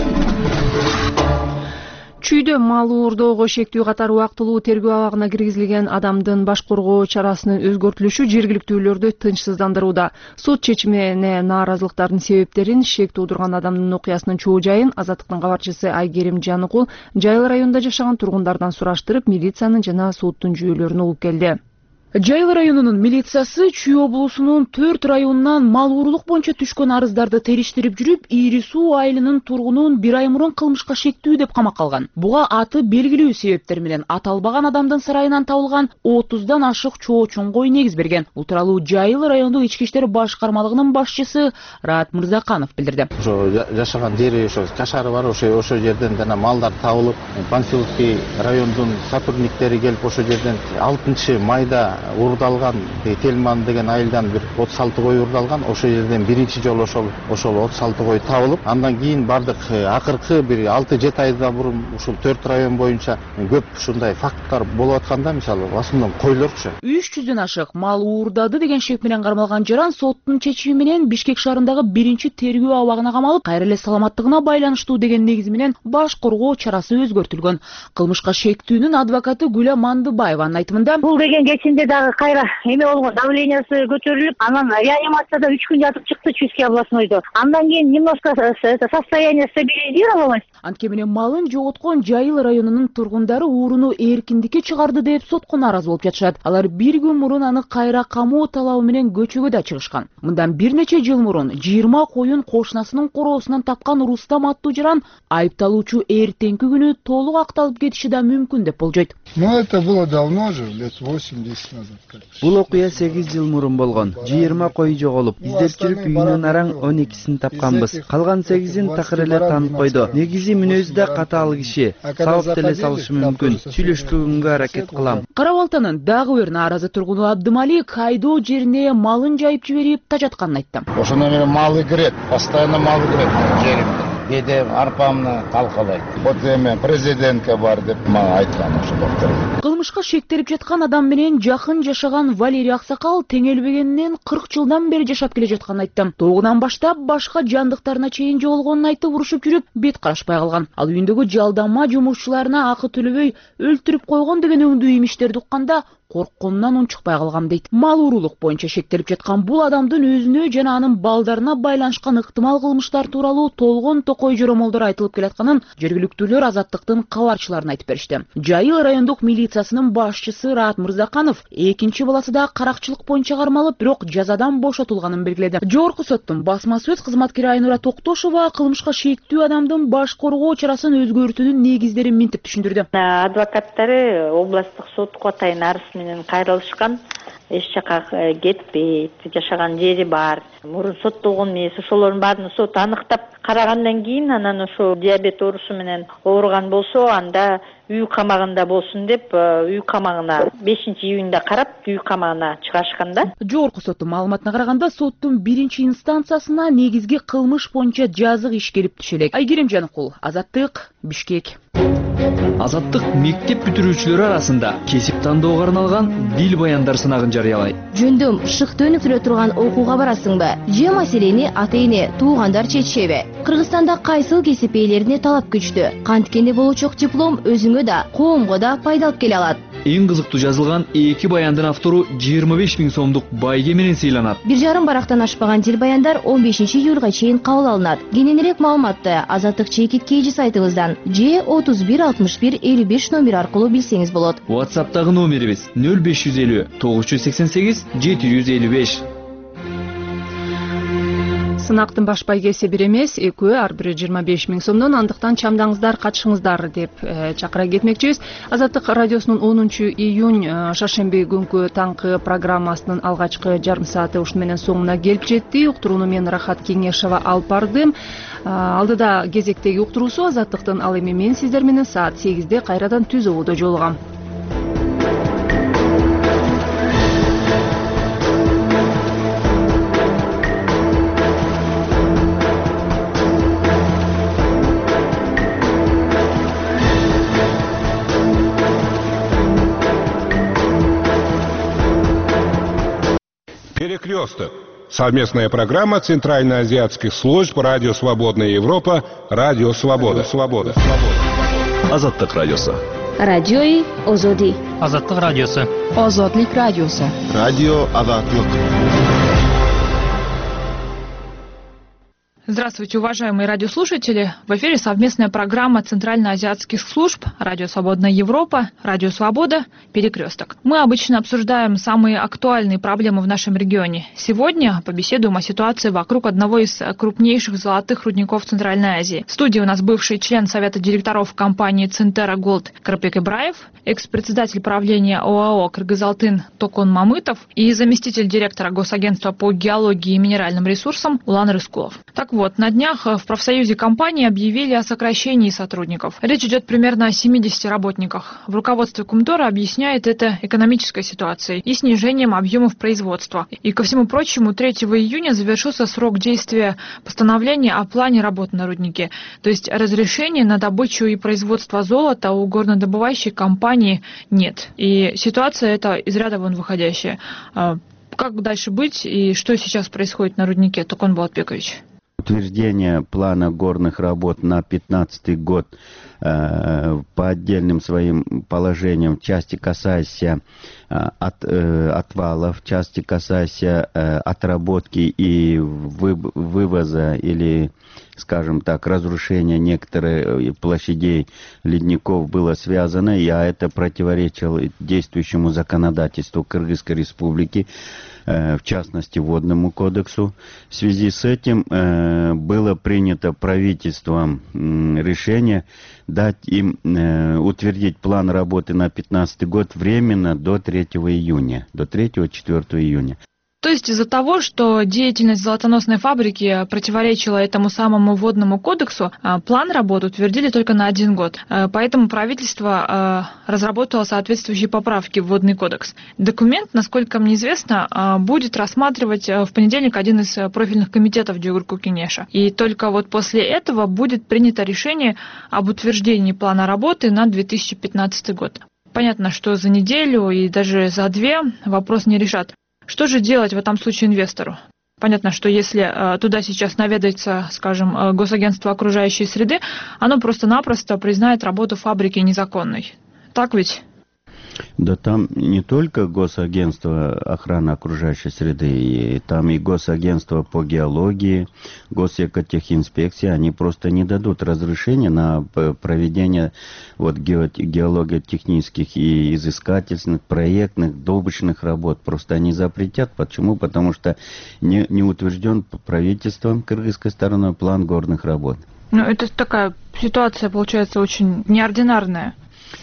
Чүйдө мал уурдоого шектүү катары убактылуу тергөө абагына киргизилген адамдын баш коргоо чарасынын өзгөртүлүшү жергиликтүүлөрдү тынчсыздандырууда. Сот чечимине нааразылыктардын себептерин, шек туудурган адамдын окуясынын чоо жайын Азаттыктын кабарчысы Айгерим Жаныкул Жайыл районунда жашаган тургундардан сураштырып, милициянын жана соттун жүйөлөрүнө угуп келди. Жайыл районунун милициясы Чүй облусунун 4 районунан мал уурулук боюнча түшкөн арыздарды териштирип жүрүп, Ири Суу айылынын тургунун 1 ай мурун кылмышка шектүү деп камакка алган. Буга аты белгилүү себептер менен аталбаган адамдын сарайынан табылган 30дан ашык чоочун кой негиз берген. Бул тууралуу Жайыл райондук ички иштер башкармалыгынын башчысы Раат Мырзаканов билдирди. Ошо жашаган жери ошо кашары бар, ошо жерден жана малдар табылып, Панфиловский райондун сотрудниктери келип ошо жерден 6 майда урдалган Телман деген айылдан бир 36 кой урдалган. Ошо жерден биринчи жолу ошол 36 кой табылып, андан кийин бардык акыркы бир 6-7 айда мурун ушул 4 район боюнча көп ушундай факттар болуп атканда, мисалы, в основном койлорчу 300дөн ашык мал уурдады деген шек менен кармалган жаран соттун чечими менен Бишкек шаарындагы биринчи тергөө абагына камалып, кайра эле саламаттыгына байланыштуу деген негиз менен баш коргоо чарасы өзгөртүлгөн. Кылмышка шектүүнүн адвокаты Гүлә Мандыбаеванын айтымында, бул деген кечинде дагы кайра эме болгон, давлениясы көтөрүлүп, анан реанимацияда 3 күн жатып чыкты Чуйский областнойдо. Андан кийин немножко состояние стабилизировалось. Антке менен малын жоготкон Жайыл районунун тургундары ууруну эркиндикке чыгарды деп сотко нааразы болуп жатышат. Алар 1 күн мурун аны кайра камоо талабы менен көчөгө да чыгышкан. Мындан бир нече жыл мурун 20 коюн кошунасынын короосунан тапкан Рустам аттуу жаран айыпталуучу эртеңки күнү толук акталып кетиши да мүмкүн деп болжойт. Ну, это было давно же, лет 8-10 назад. Бул окуя 8 жыл мурун болгон. 20 кой жоголуп, издеп жүрүп үйүнөн араң 12син тапканбыз. Калган 8ин такыр эле таанып койду. Негизи мүнөзү да катаал киши. Сабап деле салышы мүмкүн. Сүйлөштүрүүгө аракет кылам. Кара Балтанын дагы бир нааразы тургуну Абдымали кайдоо жерине малын жайып жиберип тажатканын айтты. Ошондо менен малы кирет, постоянно малы кирет жеримде. Кээде арпамны талкалайт. Вот эми президентке бар деп мага айткан ошо доктор. Кылмышка шектелип жаткан адам менен жакын жашаган Валерий Аксакал теңелбегенинен 40 жылдан бери жашап келе жатканын айтты. Тогунан баштап башка жандыктарына чейин жоголгонун айтып урушуп жүрүп, бет карашпай калган. Ал үйүндөгү жалдама жумушчуларына акы төлөбөй өлтүрүп койгон деген өңдүү имиштерди укканда коркконунан унчукпай калгам дейт. Мал уурулук боюнча шектелип жаткан бул адамдын өзүнө жана анын балдарына байланышкан ыктымал кылмыштар тууралуу толгон токой жоромолдор айтылып келатканын жергиликтүүлөр Азаттыктын кабарчыларына айтып беришти. Жайыл райондук милициясынын башчысы Раат Мырзаканов экинчи баласы да каракчылык боюнча кармалып, бирок жазадан бошотулганын белгиледи. Жогорку соттун басма сөз кызматкери Айнура Токтошова кылмышка шектүү адамдын баш коргоо чарасын өзгөртүүнүн негиздерин минтип түшүндүрдү. Адвокаттары областтык сотко атайын арыз менен кайрылышкан, эч жака кетпейт, жашаган жери бар, мурун соттолгон эмес, ошолордун баарын сот аныктап карагандан кийин анан ошо диабет оорусу менен ооруган болсо, анда үй камагында болсун деп үй камагына 5-июнда карап үй камагына чыгарышканда. Жогорку соттун маалыматына караганда, соттун 1-инстанциясына негизги кылмыш боюнча жазык иш келип түшө элек. Айгерим Жаныкул, Азаттык, Бишкек. Азаттык мектеп бүтүрүүчүлөрү арасында кесип тандоого арналган дил баяндар сынагын жарыялайт. Жөндөм шыкты өнүктүрө турган окууга барасыңбы? Же маселени ата-эне, туугандар чечишеби? Кыргызстанда кайсыл кесип ээлерине талап күчтүү. Канткенде болочок диплом өзүңө да, коомго да пайдалып келе алат. Эң кызыктуу жазылган 2 баяндын автору 25 000 сомдук байге менен сыйланат. 1,5 барактан ашпаган дил баяндар 15 июлга чейин кабыл алынат. Кененирээк маалыматты Азаттык чекит KG сайтыбыздан же 31 61 55 номер аркылуу билсеңиз болот. WhatsApp'тагы номерибиз 0550 988 755. Сынактын баш байгеси бир эмес, экөө, ар бири 25 000 сомдон, андыктан чамдаңыздар, катышыңыздар деп чакыра кетмекчибиз. Азаттык радиосунун 10 июнь шаршемби күнкү таңкы программасынын алгачкы жарым сааты ушуну менен соңуна келип жетти. Уктурууну мен Рахат Кеңешова алып бардым. Алдыда кезектеги уктуруусу Азаттыктын, ал эми мен сиздер менен саат 8-де кайрадан түз ободо жолугам. Перекресток. Совместная программа Центральноазиатских служб Радио Свободная Европа, Радио Свобода. Азаттык радиосу. Радиои Озоди. Азаттык радиосу. Озодлик радиосу. Радио Азаттык. Здравствуйте, уважаемые радиослушатели! В эфире совместная программа Центральноазиатских служб Радио Свободная Европа, Радио Свобода, Перекресток. Мы обычно обсуждаем самые актуальные проблемы в нашем регионе. Сегодня побеседуем о ситуации вокруг одного из крупнейших золотых рудников Центральной Азии. В студии у нас бывший член Совета директоров компании Центера Голд Карапек Ибраев, экс-председатель правления ОАО «Кыргыз-Алтын» Токон Мамытов и заместитель директора Госагентства по геологии и минеральным ресурсам Улан Рыскулов. Так вот, на днях в профсоюзе компании объявили о сокращении сотрудников. Речь идет примерно о 70 работниках. В руководстве Кумтора объясняет это экономической ситуацией и снижением объемов производства. И, ко всему прочему, 3 июня завершился срок действия постановления о плане работы на руднике. То есть разрешения на добычу и производство золота у горнодобывающей компании нет. И ситуация эта из ряда вон выходящая. Как дальше быть и что сейчас происходит на руднике? Токон Болотбекович. Утверждение плана горных работ на 2015 год по отдельным своим положениям, в части касаясь отвалов, в части касаясь отработки и вывоза или, скажем так, разрушения некоторых площадей ледников было связано, и это противоречило действующему законодательству Кыргызской Республики, в частности Водному кодексу. В связи с этим было принято правительством решение дать им утвердить план работы на 2015 год временно до 3 июня, до 3-4 июня. То есть из-за того, что деятельность золотоносной фабрики противоречила этому самому Водному кодексу, план работы утвердили только на 1 год. Поэтому правительство разработало соответствующие поправки в Водный кодекс. Документ, насколько мне известно, будет рассматривать в понедельник один из профильных комитетов Джугурку Кенеша. И только вот после этого будет принято решение об утверждении плана работы на 2015 год. Понятно, что за неделю и даже за 2 вопрос не решат. Что же делать в этом случае инвестору? Понятно, что если туда сейчас наведается, скажем, Госагентство окружающей среды, оно просто-напросто признает работу фабрики незаконной. Так ведь? Да там не только Госагентство охраны окружающей среды, и там и Госагентство по геологии, Госэкотехинспекция, они просто не дадут разрешения на проведение геологотехнических и изыскательных, проектных, добычных работ. Просто они запретят. Почему? Потому что не утвержден правительством кыргызской стороны план горных работ. Ну, это такая ситуация, получается, очень неординарная.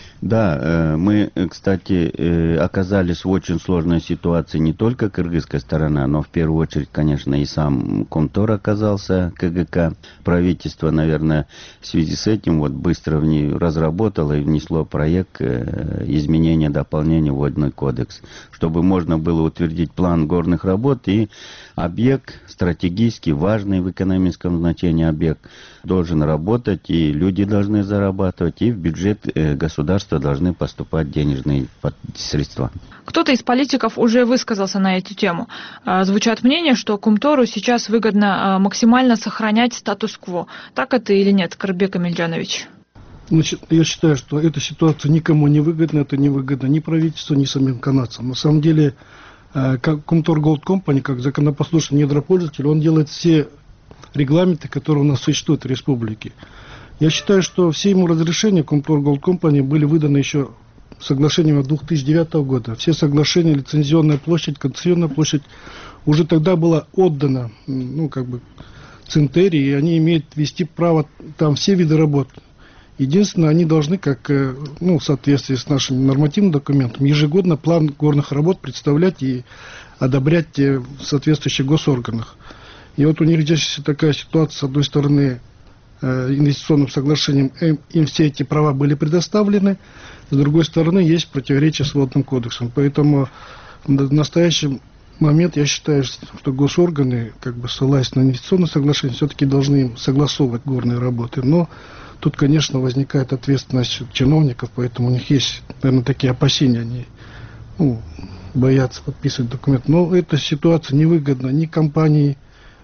Да, мы, кстати, оказались в очень сложной ситуации не только кыргызская сторона, но в первую очередь, конечно, и сам Кумтор оказался, КГК. Правительство, наверное, в связи с этим быстро разработало и внесло проект изменения, дополнения в Водный кодекс, чтобы можно было утвердить план горных работ, и объект стратегически важный в экономическом значении объект должен работать, и люди должны зарабатывать, и в бюджет государства должны поступать денежные средства. Кто-то из политиков уже высказался на эту тему. Звучат мнения, что Кумтору сейчас выгодно максимально сохранять статус-кво. Так это или нет, Карапек Эмильджанович? Значит, я считаю, что эта ситуация никому не выгодна, это не выгодно ни правительству, ни самим канадцам. На самом деле, как Кумтор Голд Компани, как законопослушный недропользователь, он делает все регламенты, которые у нас существуют в республике. Я считаю, что все ему разрешения Кумтор Голд Компани были выданы еще соглашением от 2009 года. Все соглашения, лицензионная площадь, концессионная площадь уже тогда была отдана, Центерии, и они имеют вести право там все виды работ. Единственное, они должны, в соответствии с нашими нормативными документами, ежегодно план горных работ представлять и одобрять в соответствующих госорганах. И вот у них здесь такая ситуация, с одной стороны, инвестиционным соглашением им все эти права были предоставлены, с другой стороны, есть противоречие с Водным кодексом. Поэтому в настоящий момент я считаю, что госорганы, ссылаясь на инвестиционное соглашение, все-таки должны им согласовывать горные работы. Но тут, конечно, возникает ответственность чиновников, поэтому у них есть, наверное, такие опасения. Они боятся подписывать документы. Но эта ситуация невыгодна ни компании,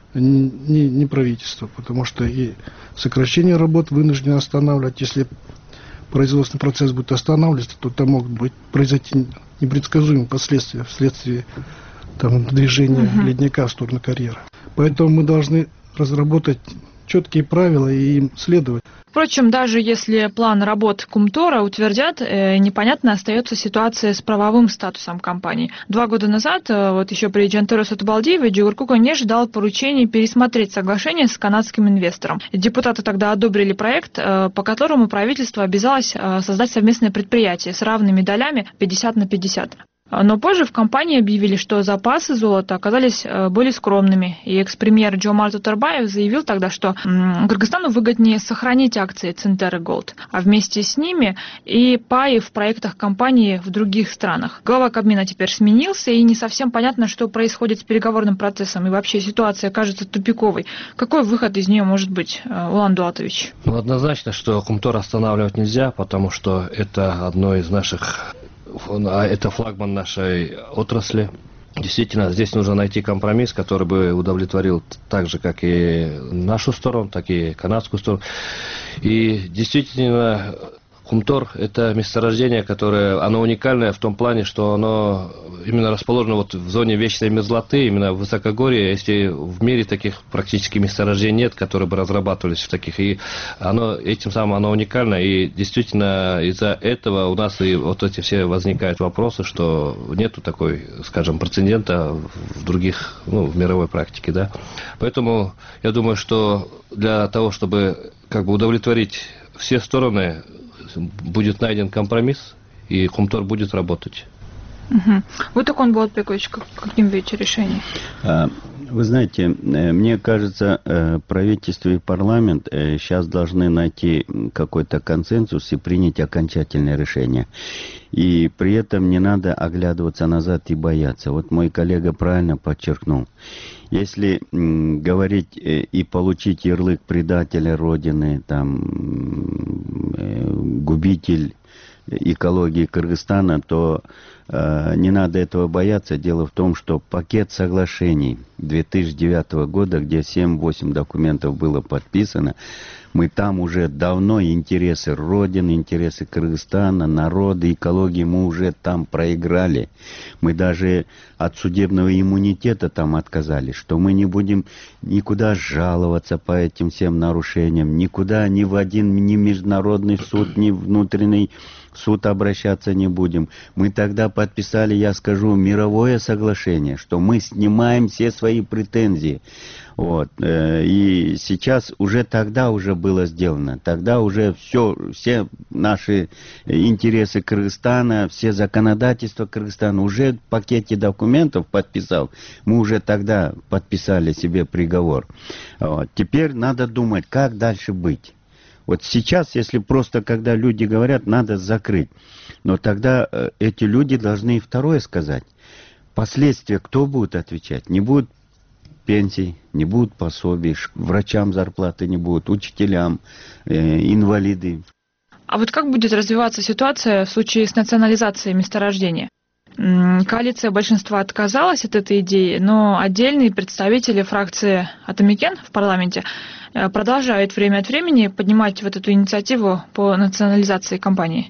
ни правительству, потому что и сокращение работ вынуждены останавливать. Если производственный процесс будет останавливаться, то там могут произойти непредсказуемые последствия вследствие движения ледника в сторону карьера. Поэтому мы должны разработать четкие правила и им следовать. Впрочем, даже если план работ Кумтора утвердят, непонятно остается ситуация с правовым статусом компании. 2 года назад, еще при Джантеру Сатубалдиеве, Джигурку Конеш дал поручение пересмотреть соглашение с канадским инвестором. Депутаты тогда одобрили проект, по которому правительство обязалось создать совместное предприятие с равными долями 50/50. Но позже в компании объявили, что запасы золота оказались более скромными. И экс-премьер Джомарт Утарбаев заявил тогда, что Кыргызстану выгоднее сохранить акции Центеры Голд, а вместе с ними и паи в проектах компании в других странах. Глава Кабмина теперь сменился, и не совсем понятно, что происходит с переговорным процессом. И вообще ситуация кажется тупиковой. Какой выход из нее может быть, Улан Дулатович? Однозначно, что Кумтор останавливать нельзя, потому что это одно из наших... Это флагман нашей отрасли. Действительно, здесь нужно найти компромисс, который бы удовлетворил так же, как и нашу сторону, так и канадскую сторону. И действительно, Кумтор – это месторождение, оно уникальное в том плане, что оно именно расположено в зоне вечной мерзлоты, именно в высокогорье. Если в мире таких практически месторождений нет, которые бы разрабатывались в таких. И этим самым оно уникально. И действительно, из-за этого у нас и эти все возникают вопросы, что нету такой, скажем, прецедента в других, в мировой практике, да. Поэтому я думаю, что для того, чтобы удовлетворить все стороны, будет найден компромисс, и Кумтор будет работать. Вы так, Болот Пекович, каким видите решение? Вы знаете, мне кажется, правительство и парламент сейчас должны найти какой-то консенсус и принять окончательное решение. И при этом не надо оглядываться назад и бояться. Вот мой коллега правильно подчеркнул. Если говорить и получить ярлык предателя Родины, губитель экологии Кыргызстана, то не надо этого бояться. Дело в том, что пакет соглашений 2009 года, где 7-8 документов было подписано, мы там уже давно интересы Родины, интересы Кыргызстана, народа, экологии мы уже там проиграли. Мы даже от судебного иммунитета там отказались, что мы не будем никуда жаловаться по этим всем нарушениям, никуда, ни в один, ни международный суд, ни внутренний суд обращаться не будем. Мы тогда подписали, я скажу, мировое соглашение, что мы снимаем все свои претензии. И сейчас тогда было сделано. Тогда уже все наши интересы Кыргызстана, все законодательства Кыргызстана уже в пакете документов подписал. Мы уже тогда подписали себе приговор. Теперь надо думать, как дальше быть. Сейчас, если просто, когда люди говорят, надо закрыть, но тогда эти люди должны и второе сказать. Последствия кто будет отвечать? Не будет пенсий, не будут пособий, врачам зарплаты не будут, учителям, инвалиды. А как будет развиваться ситуация в случае с национализацией месторождения? Коалиция большинства отказалась от этой идеи, но отдельные представители фракции Атамекен в парламенте продолжают время от времени поднимать эту инициативу по национализации компании.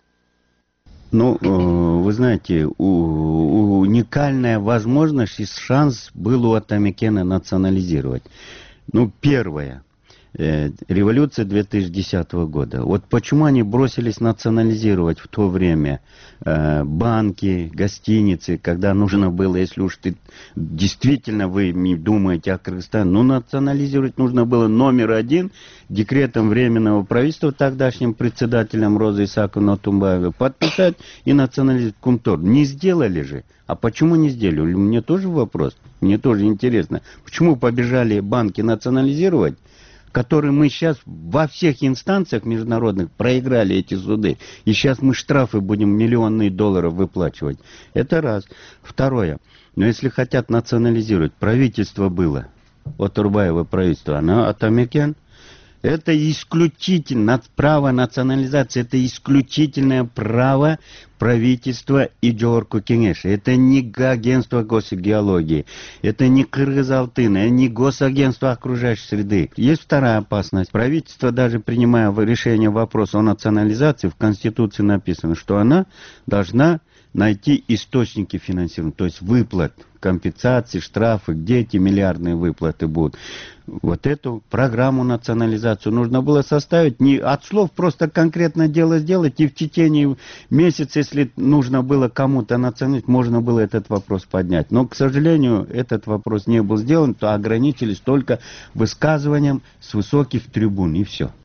Вы знаете, уникальная возможность и шанс был у Атамекена национализировать. Первое. Революция 2010 года. Почему они бросились национализировать в то время банки, гостиницы, когда нужно было, если уж действительно вы не думаете о Кыргызстане, национализировать нужно было номер 1 декретом Временного правительства, тогдашним председателем Розы Исааковны Тумбаевой, подписать и национализировать Кумтор. Не сделали же. А почему не сделали? Мне тоже вопрос. Мне тоже интересно. Почему побежали банки национализировать, которые мы сейчас во всех инстанциях международных проиграли эти суды. И сейчас мы штрафы будем миллионные долларов выплачивать. Это раз. Второе. Но если хотят национализировать, правительство было. Турбаева правительство, оно Атамекен. Это исключительно право национализации, это исключительное право правительства и Джорку Кенеша. Это не агентство госгеологии, это не Кыргыз-Алтын, не госагентство окружающей среды. Есть вторая опасность. Правительство, даже принимая решение вопроса о национализации, в Конституции написано, что она должна найти источники финансирования, то есть выплат, компенсации, штрафы, где эти миллиардные выплаты будут. Вот эту программу национализацию нужно было составить, не от слов просто конкретно дело сделать, и в течение месяца, если нужно было кому-то национализировать, можно было этот вопрос поднять. Но, к сожалению, этот вопрос не был сделан, то ограничились только высказыванием с высоких трибун, и все.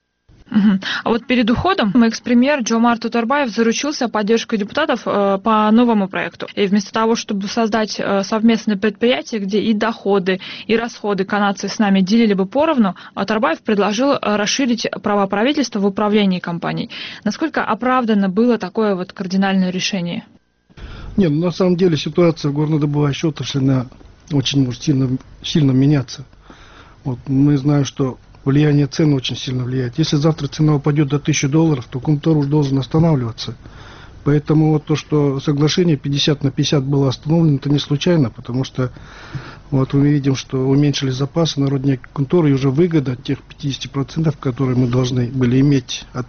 А вот перед уходом экс-премьер Жомарт Оторбаев заручился поддержкой депутатов по новому проекту. И вместо того, чтобы создать совместное предприятие, где и доходы, и расходы канадцы с нами делили бы поровну, Оторбаев предложил расширить права правительства в управлении компанией. Насколько оправдано было такое вот кардинальное решение? Нет, на самом деле ситуация в горнодобывающей отрасли очень может сильно меняться. Вот, мы знаем, что влияние цен очень сильно влияет. Если завтра цена упадет до $1000, то Кумтор уж должен останавливаться. Поэтому вот то, что соглашение 50 на 50 было остановлено, это не случайно, потому что вот мы видим, что уменьшились запасы народной Кумторы, и уже выгода от тех 50%, которые мы должны были иметь от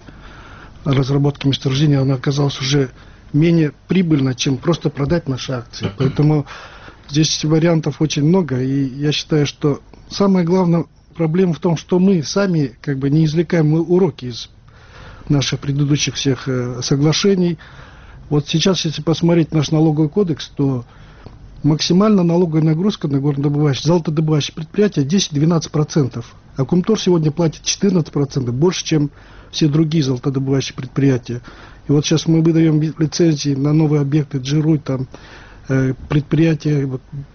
разработки месторождения, она оказалась уже менее прибыльна, чем просто продать наши акции. Поэтому здесь вариантов очень много, и я считаю, что самое главное, проблема в том, что мы сами не извлекаем уроки из наших предыдущих всех соглашений. Вот сейчас, если посмотреть наш налоговый кодекс, то максимальная налоговая нагрузка на горнодобывающие, золотодобывающие предприятия 10-12%. А Кумтор сегодня платит 14%, больше, чем все другие золотодобывающие предприятия. И вот сейчас мы выдаем лицензии на новые объекты, Джируй, там, предприятия,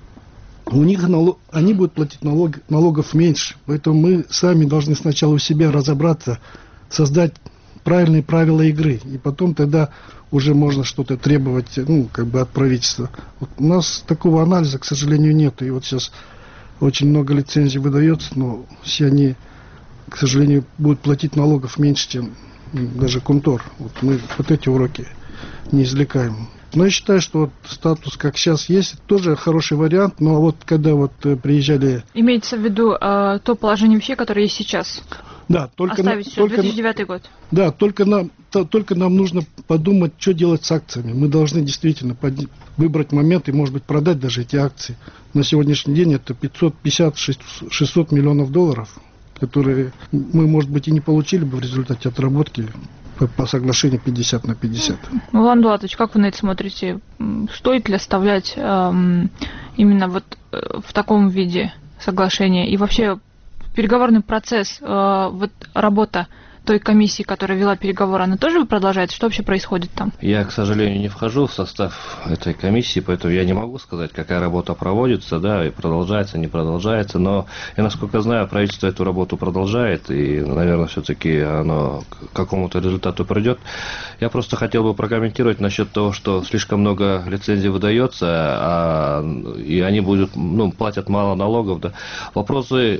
у них они будут платить налогов меньше. Поэтому мы сами должны сначала у себя разобраться, создать правильные правила игры. И потом тогда уже можно что-то требовать от правительства. Вот у нас такого анализа, к сожалению, нет. И вот сейчас очень много лицензий выдается, но все они, к сожалению, будут платить налогов меньше, чем даже Кумтор. Вот мы вот эти уроки не извлекаем. Но я считаю, что вот статус, как сейчас есть, тоже хороший вариант. Но вот когда приезжали... Имеется в виду то положение вещей, которое есть сейчас? Да, только... Оставить все, 2009 год. Да, только нам нужно подумать, что делать с акциями. Мы должны действительно выбрать момент и, может быть, продать даже эти акции. На сегодняшний день это 550-600 миллионов долларов, которые мы, может быть, и не получили бы в результате отработки по соглашению 50 на 50. Улан Булатович, как вы на это смотрите? Стоит ли оставлять именно вот в таком виде соглашения? И вообще переговорный процесс, вот работа той комиссии, которая вела переговоры, она тоже продолжается? Что вообще происходит там? Я, к сожалению, не вхожу в состав этой комиссии, поэтому я не могу сказать, какая работа проводится, да, и продолжается, не продолжается, но я, насколько знаю, правительство эту работу продолжает, и, наверное, все-таки оно к какому-то результату придет. Я просто хотел бы прокомментировать насчет того, что слишком много лицензий выдается, и они платят мало налогов, да. Вопросы: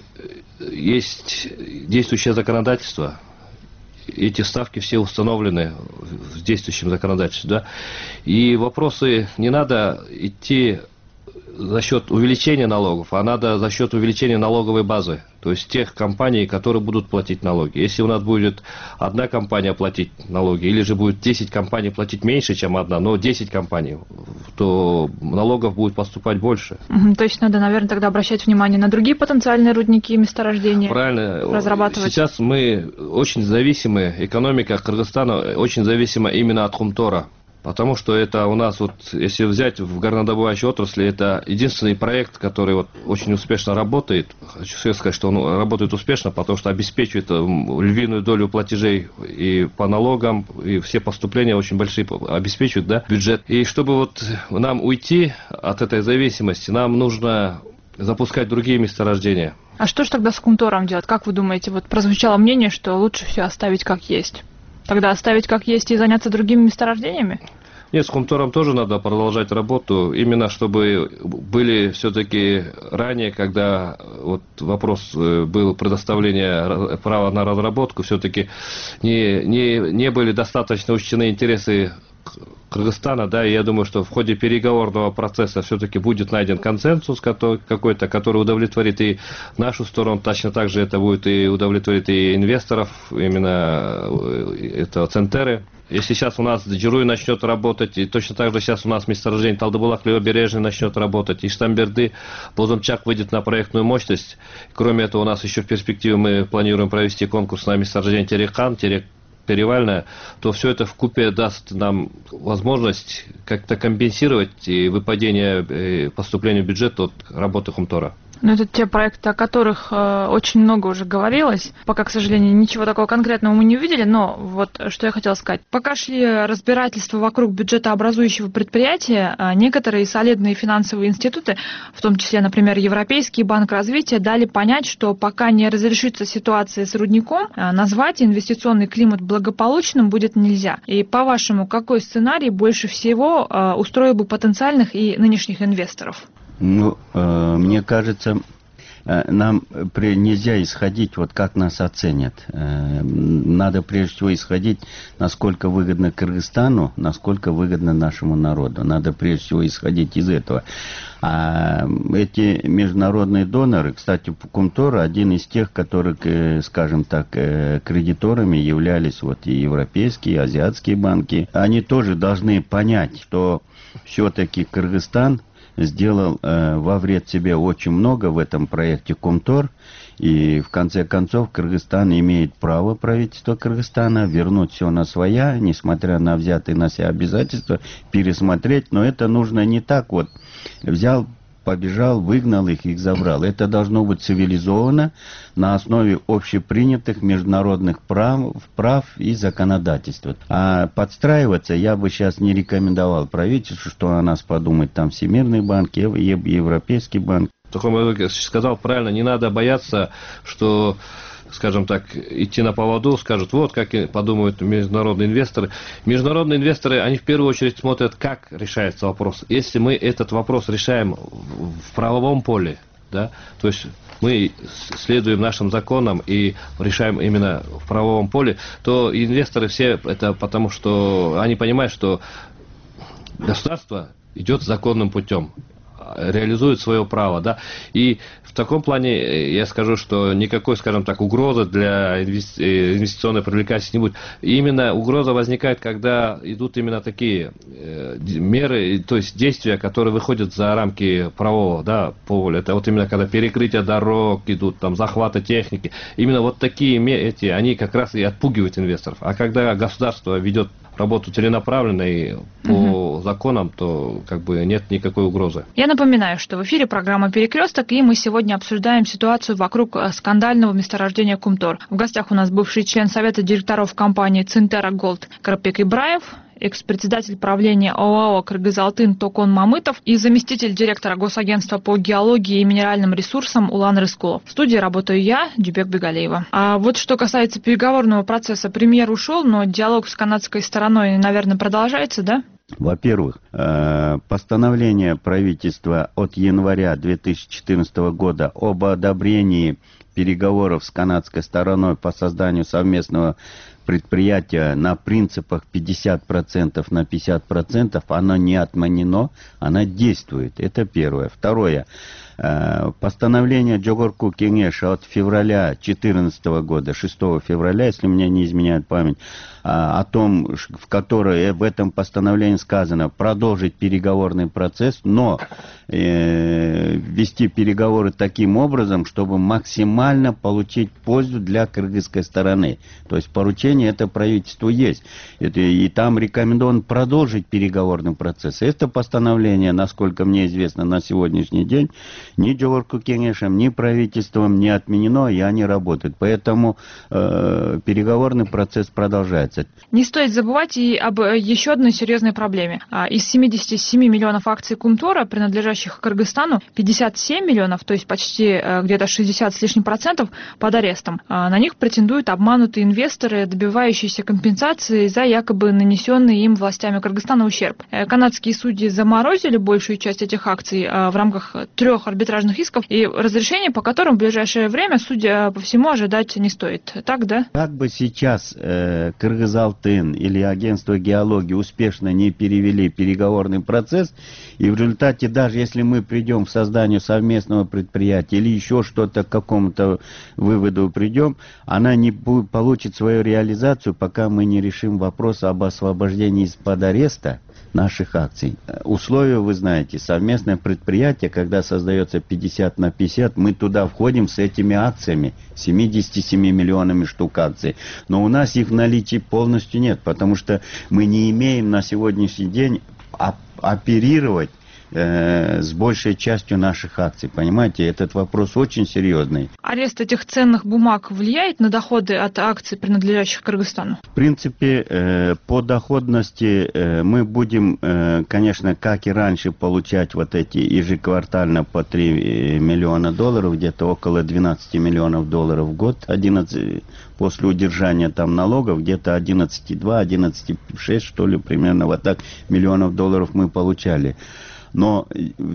есть действующее законодательство, эти ставки все установлены в действующем законодательстве, да, и вопросы не надо идти за счет увеличения налогов, а надо за счет увеличения налоговой базы, то есть тех компаний, которые будут платить налоги. Если у нас будет одна компания платить налоги, или же будет 10 компаний платить меньше, чем одна, но 10 компаний, то налогов будет поступать больше. То есть надо, наверное, тогда обращать внимание на другие потенциальные рудники и месторождения. Правильно. Разрабатывать. Сейчас мы очень зависимы, экономика Кыргызстана очень зависима именно от Кумтора. Потому что это у нас, если взять в горнодобывающей отрасли, это единственный проект, который очень успешно работает. Хочу сказать, что он работает успешно, потому что обеспечивает львиную долю платежей и по налогам, и все поступления очень большие обеспечивают, да, бюджет. И чтобы нам уйти от этой зависимости, нам нужно запускать другие месторождения. А что же тогда с Кумтором делать? Как вы думаете? Прозвучало мнение, что лучше все оставить как есть. Тогда оставить как есть и заняться другими месторождениями? Нет, с Хумтором тоже надо продолжать работу, именно чтобы были все-таки ранее, когда вот вопрос был предоставления права на разработку, все-таки не были достаточно учтены интересы Кыргызстана, да, и я думаю, что в ходе переговорного процесса все-таки будет найден консенсус какой-то, который удовлетворит и нашу сторону, точно так же это будет и удовлетворит и инвесторов, именно этого Центеры. Если сейчас у нас Джируй начнет работать, и точно так же сейчас у нас месторождение Талдыбулак, Левобережный начнет работать, и Штамберды, Бозымчак выйдет на проектную мощность. Кроме этого, у нас еще в перспективе мы планируем провести конкурс на месторождение Терекхан, Перевальная, то все это вкупе даст нам возможность как-то компенсировать и выпадение поступления в бюджет от работы Хумтора. Ну, это те проекты, о которых очень много уже говорилось. Пока, к сожалению, ничего такого конкретного мы не увидели, но вот что я хотела сказать. Пока шли разбирательства вокруг бюджетообразующего предприятия, некоторые солидные финансовые институты, в том числе, например, Европейский банк развития, дали понять, что пока не разрешится ситуация с рудником, назвать инвестиционный климат благополучным будет нельзя. И, по-вашему, какой сценарий больше всего устроил бы потенциальных и нынешних инвесторов? Ну, мне кажется, нам нельзя исходить, вот как нас оценят. Надо прежде всего исходить, насколько выгодно Кыргызстану, насколько выгодно нашему народу. Надо прежде всего исходить из этого. А эти международные доноры, кстати, Хумтор один из тех, которых, скажем так, кредиторами являлись вот и европейские, и азиатские банки. Они тоже должны понять, что все-таки Кыргызстан сделал во вред себе очень много в этом проекте Хумтор. И в конце концов Кыргызстан имеет право, правительство Кыргызстана, вернуть все на своя, несмотря на взятые на себя обязательства, пересмотреть. Но это нужно не так вот. Взял, побежал, выгнал их забрал. Это должно быть цивилизованно, на основе общепринятых международных прав и законодательства. А подстраиваться я бы сейчас не рекомендовал правительству, что о нас подумает там Всемирный банк, Европейский банк. Только сказал правильно, не надо бояться, что, скажем так, идти на поводу, скажут, вот как подумают международные инвесторы. Международные инвесторы, они в первую очередь смотрят, как решается вопрос. Если мы этот вопрос решаем в правовом поле, да, то есть мы следуем нашим законам и решаем именно в правовом поле, то инвесторы все, это потому что они понимают, что государство идет законным путем, реализует свое право, да, и в таком плане я скажу, что никакой, скажем так, угрозы для инвестиционной привлекательности не будет. И именно угроза возникает, когда идут именно такие меры, то есть действия, которые выходят за рамки правового, да, поля. Это вот именно когда перекрытие дорог идут, там, захваты техники. Именно вот такие они как раз и отпугивают инвесторов. А когда государство ведет работу целенаправленно и по законам, то как бы нет никакой угрозы. Я напоминаю, что в эфире программа «Перекресток», и мы сегодня обсуждаем ситуацию вокруг скандального месторождения Хумтор. В гостях у нас бывший член совета директоров компании «Центера Голд» Карапек Ибраев, экс-председатель правления ОАО «Кыргыз-Алтын» Токон Мамытов и заместитель директора Госагентства по геологии и минеральным ресурсам Улан Рыскулов. В студии работаю я, Дюбек Бегалеева. А вот что касается переговорного процесса, премьер ушел, но диалог с канадской стороной, наверное, продолжается, да? Во-первых, постановление правительства от января 2014 года об одобрении переговоров с канадской стороной по созданию совместного предприятия на принципах 50% на 50%, оно не отменено, оно действует. Это первое. Второе. Постановление Джогорку Кеңеша от февраля 2014 года, 6 февраля, если меня не изменяет память, о том, в которой в этом постановлении сказано продолжить переговорный процесс, но вести переговоры таким образом, чтобы максимально получить пользу для кыргызской стороны. То есть поручение это правительству есть. И там рекомендовано продолжить переговорный процесс. Это постановление, насколько мне известно, на сегодняшний день Ни Жогорку кеңешем, ни правительством не отменено, и они работают. Поэтому переговорный процесс продолжается. Не стоит забывать и об еще одной серьезной проблеме. Из 77 миллионов акций Кумтора, принадлежащих Кыргызстану, 57 миллионов, то есть почти где-то 60 с лишним процентов, под арестом. На них претендуют обманутые инвесторы, добивающиеся компенсации за якобы нанесенный им властями Кыргызстана ущерб. Канадские судьи заморозили большую часть этих акций в рамках 3 арбитражных исков, и разрешение по которым в ближайшее время, судя по всему, ожидать не стоит. Так, да? Как бы сейчас Кыргызалтын или агентство геологии успешно не перевели переговорный процесс, и в результате, даже если мы придем к созданию совместного предприятия или еще что-то к какому-то выводу придем, она не получит свою реализацию, пока мы не решим вопрос об освобождении из-под ареста наших акций. Условия, вы знаете, совместное предприятие, когда создается 50 на 50, мы туда входим с этими акциями, 77 миллионами штук акций. Но у нас их в наличии полностью нет, потому что мы не имеем на сегодняшний день оперировать с большей частью наших акций. Понимаете, этот вопрос очень серьезный. Арест этих ценных бумаг влияет на доходы от акций, принадлежащих Кыргызстану? В принципе, по доходности мы будем, конечно, как и раньше, получать вот эти ежеквартально по 3 миллиона долларов, где-то около 12 миллионов долларов в год, 11 после удержания там налогов, где-то 11,2, 11,6, что ли, примерно вот так миллионов долларов мы получали. Но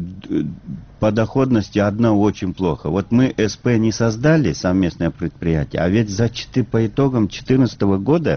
по доходности одно очень плохо. Вот мы СП не создали, совместное предприятие, а ведь по итогам 2014 года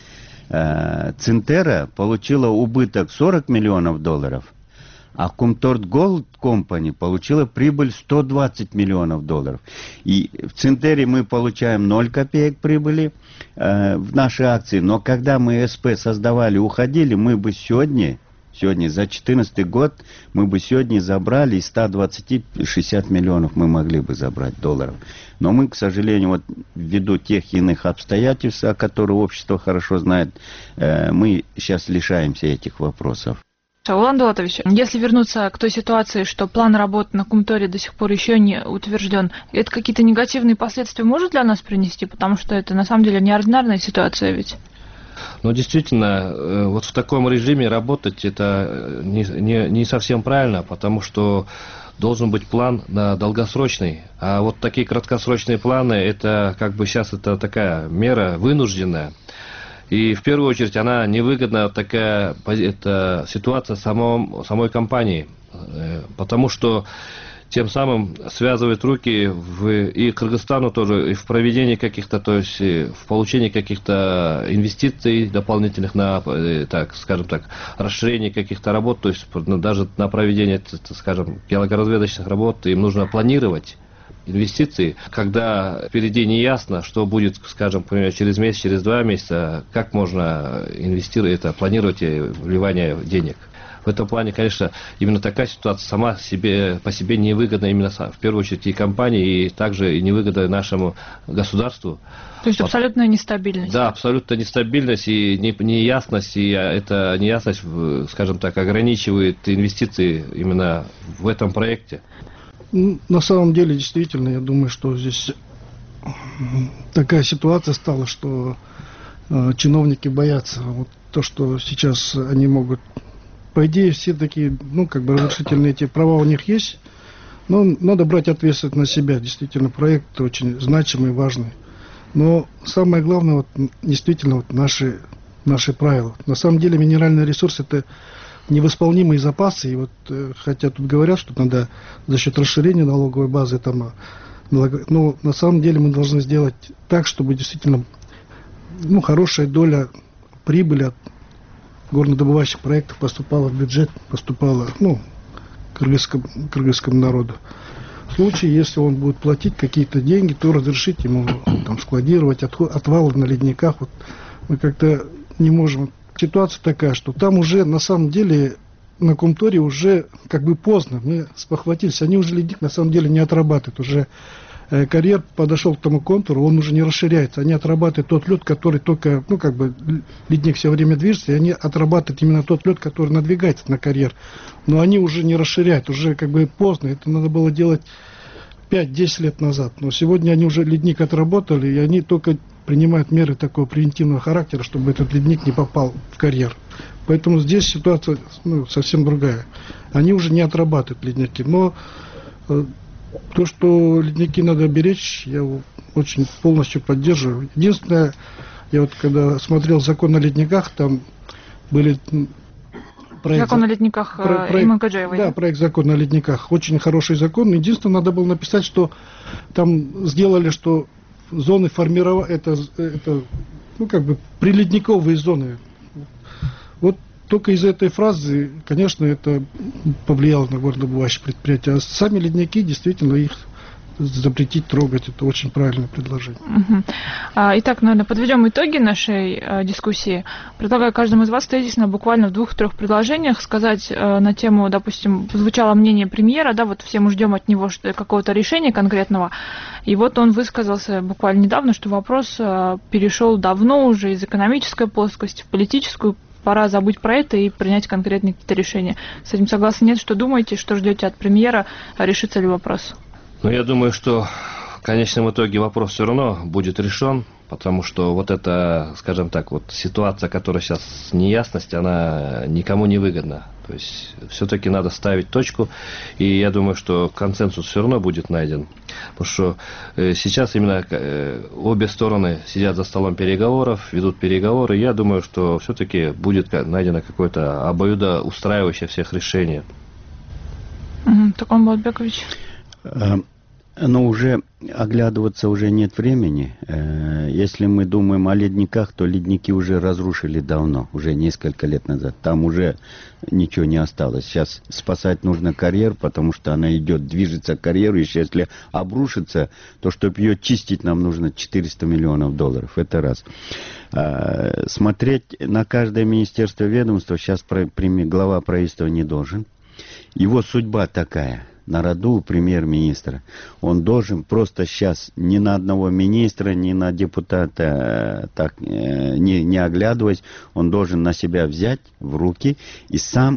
Цинтера получила убыток 40 миллионов долларов, а Кумторт Голд Компани получила прибыль 120 миллионов долларов. И в Цинтере мы получаем 0 копеек прибыли в наши акции, но когда мы СП создавали, уходили, мы бы сегодня за 2014 год мы бы сегодня забрали из 120 60 миллионов мы могли бы забрать долларов. Но мы, к сожалению, вот ввиду тех иных обстоятельств, о которых общество хорошо знает, мы сейчас лишаемся этих вопросов. Улан Дулатович, если вернуться к той ситуации, что план работы на Кумторе до сих пор еще не утвержден, это какие-то негативные последствия может для нас принести? Потому что это на самом деле неординарная ситуация ведь. Но действительно, вот в таком режиме работать это не совсем правильно, потому что должен быть план на долгосрочный. А вот такие краткосрочные планы, это как бы сейчас это такая мера вынужденная. И в первую очередь она невыгодна, такая ситуация самой компании, потому что тем самым связывает руки и Кыргызстану тоже и в проведении каких-то, то есть в получении каких-то инвестиций дополнительных на, так, скажем так, расширение каких-то работ, то есть даже на проведение, скажем, геологоразведочных работ им нужно планировать инвестиции, когда впереди не ясно, что будет, скажем, например, через месяц, через 2 месяца, как можно инвестировать, планировать вливание денег. В этом плане, конечно, именно такая ситуация сама по себе невыгодна именно в первую очередь и компании, и также и невыгодна нашему государству. То есть абсолютная нестабильность. Да, абсолютная нестабильность и неясность, и эта неясность, скажем так, ограничивает инвестиции именно в этом проекте. На самом деле, действительно, я думаю, что здесь такая ситуация стала, что чиновники боятся. Вот то, что сейчас они могут... По идее, все такие, разрешительные эти права у них есть, но надо брать ответственность на себя. Действительно, проект очень значимый, важный. Но самое главное, действительно, наши правила. На самом деле, минеральный ресурс – это невосполнимые запасы. И хотя тут говорят, что надо за счет расширения налоговой базы, но на самом деле мы должны сделать так, чтобы действительно хорошая доля прибыли от горнодобывающих проектов поступала в бюджет, поступала кыргызскому народу. В случае, если он будет платить какие-то деньги, то разрешить ему складировать отвалы на ледниках. Мы как-то не можем. Ситуация такая, что там уже на самом деле на Кумторе уже поздно. Мы спохватились. Они уже ледник на самом деле не отрабатывают. Уже карьер подошел к тому контуру, он уже не расширяется. Они отрабатывают тот лед, который только, ледник все время движется, и они отрабатывают именно тот лед, который надвигается на карьер. Но они уже не расширяют, уже поздно. Это надо было делать 5-10 лет назад. Но сегодня они уже ледник отработали, и они только принимают меры такого превентивного характера, чтобы этот ледник не попал в карьер. Поэтому здесь ситуация совсем другая. Они уже не отрабатывают ледники. Но то, что ледники надо беречь, я очень полностью поддерживаю. Единственное, я когда смотрел закон о ледниках, там были... Закон о ледниках Иман Каджаевой. Да, проект закона о ледниках. Очень хороший закон. Единственное, надо было написать, что там сделали, что зоны формирования, это приледниковые зоны. Вот только из этой фразы, конечно, это повлияло на горнодобывающие предприятия. А сами ледники, действительно, их запретить трогать. Это очень правильное предложение. Итак, наверное, подведем итоги нашей дискуссии. Предлагаю каждому из вас тезисно, буквально в 2-3 предложениях сказать на тему, допустим, звучало мнение премьера, да, вот все мы ждем от него какого-то решения конкретного, и вот он высказался буквально недавно, что вопрос перешел давно уже из экономической плоскости в политическую. Пора забыть про это и принять конкретные какие-то решения. С этим согласны? Нет? Что думаете? Что ждете от премьера? Решится ли вопрос? Я думаю, что в конечном итоге вопрос все равно будет решен, потому что вот эта, скажем так, вот ситуация, которая сейчас неясность, она никому не выгодна. То есть все-таки надо ставить точку, и я думаю, что консенсус все равно будет найден. Потому что сейчас именно обе стороны сидят за столом переговоров, ведут переговоры, и я думаю, что все-таки будет найдено какое-то обоюдоустраивающее всех решение. Токман Болотбекович. Но уже оглядываться уже нет времени. Если мы думаем о ледниках, то ледники уже разрушили давно, уже несколько лет назад. Там уже ничего не осталось. Сейчас спасать нужно карьер, потому что она идет, движется к карьеру. И если обрушится, то чтобы ее чистить, нам нужно $400 миллионов. Это раз. Смотреть на каждое министерство, ведомство сейчас глава правительства не должен. Его судьба такая. На роду у премьер-министра. Он должен просто сейчас ни на одного министра, ни на депутата не оглядываясь, он должен на себя взять в руки и сам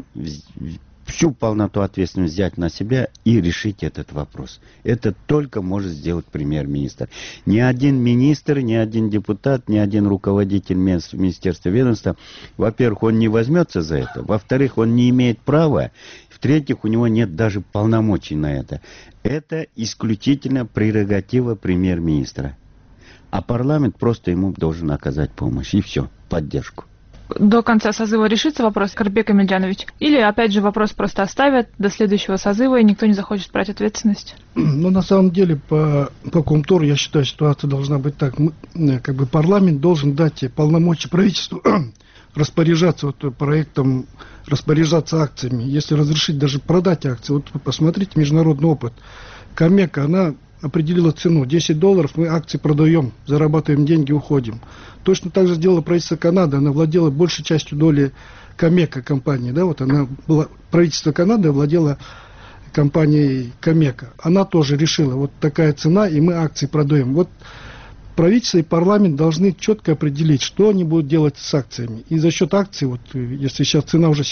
всю полноту ответственности взять на себя и решить этот вопрос. Это только может сделать премьер-министр. Ни один министр, ни один депутат, ни один руководитель министерства, ведомства, во-первых, он не возьмется за это, во-вторых, он не имеет права, в-третьих, у него нет даже полномочий на это. Это исключительно прерогатива премьер-министра. А парламент просто ему должен оказать помощь. И все, поддержку. До конца созыва решится вопрос, Карбек Амельджанович? Или, опять же, вопрос просто оставят до следующего созыва, и никто не захочет брать ответственность? На самом деле, по Комтору, я считаю, ситуация должна быть так. Парламент должен дать полномочия правительству распоряжаться проектом, распоряжаться акциями, если разрешить даже продать акции. Вот вы посмотрите международный опыт. Камека, она определила цену $10, мы акции продаем, зарабатываем деньги, уходим. Точно так же сделала правительство Канады, она владела большей частью доли Камека компании, да, вот она была, правительство Канады владело компанией Камека. Она тоже решила, вот такая цена, и мы акции продаем. Вот правительство и парламент должны четко определить, что они будут делать с акциями. И за счет акций, вот если сейчас цена уже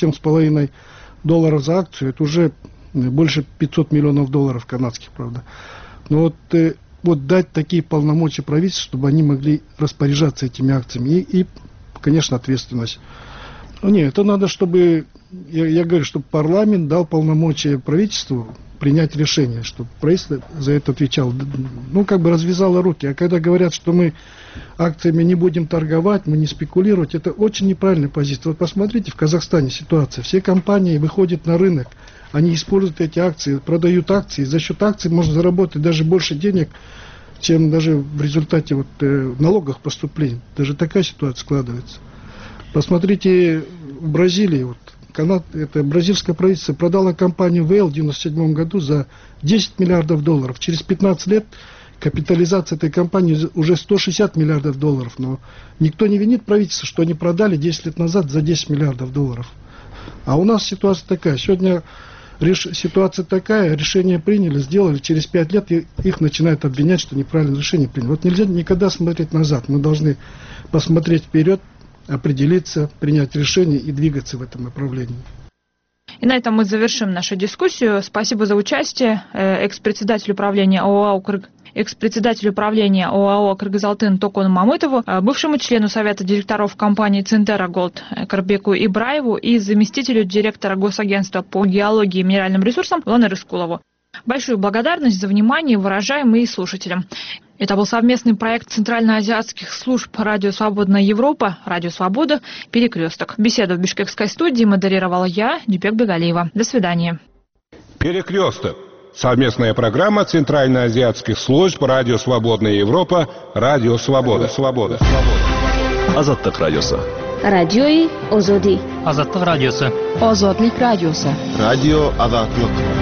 $7,5 за акцию, это уже больше $500 миллионов канадских, правда. Но вот дать такие полномочия правительству, чтобы они могли распоряжаться этими акциями. И конечно, ответственность. Нет, это надо, чтобы, я говорю, чтобы парламент дал полномочия правительству принять решение, чтобы правительство за это отвечало. Развязало руки. А когда говорят, что мы акциями не будем торговать, мы не спекулировать, это очень неправильная позиция. Вот посмотрите, в Казахстане ситуация. Все компании выходят на рынок, они используют эти акции, продают акции. За счет акций можно заработать даже больше денег, чем даже в результате налоговых поступлений. Даже такая ситуация складывается. Посмотрите, в Бразилии, это бразильское правительство продало компанию ВЛ в 1997 году за $10 миллиардов. Через 15 лет капитализация этой компании уже $160 миллиардов. Но никто не винит правительство, что они продали 10 лет назад за $10 миллиардов. А у нас ситуация такая. Сегодня Ситуация такая, решение приняли, сделали, через 5 лет их начинают обвинять, что неправильное решение приняли. Вот нельзя никогда смотреть назад, мы должны посмотреть вперед, определиться, принять решение и двигаться в этом направлении. И на этом мы завершим нашу дискуссию. Спасибо за участие экс-председателю правления ОАО «Кыргызалтын» Токону Мамытову, бывшему члену Совета директоров компании «Центера Голд» Карбеку Ибраеву и заместителю директора Госагентства по геологии и минеральным ресурсам Илоне Рыскулову. Большую благодарность за внимание выражаем и слушателям. Это был совместный проект Центральноазиатских служб «Радио Свободная Европа», «Радио Свобода», «Перекресток». Беседу в бишкекской студии модерировала я, Дюпек Бегалиева. До свидания. «Перекресток». Совместная программа Центральноазиатских служб «Радио Свободная Европа», «Радио Свобода». Азаттык радиосы. Радиои Озоди. Азаттык радиосы. Озодлик радиосы. Радио Азаттык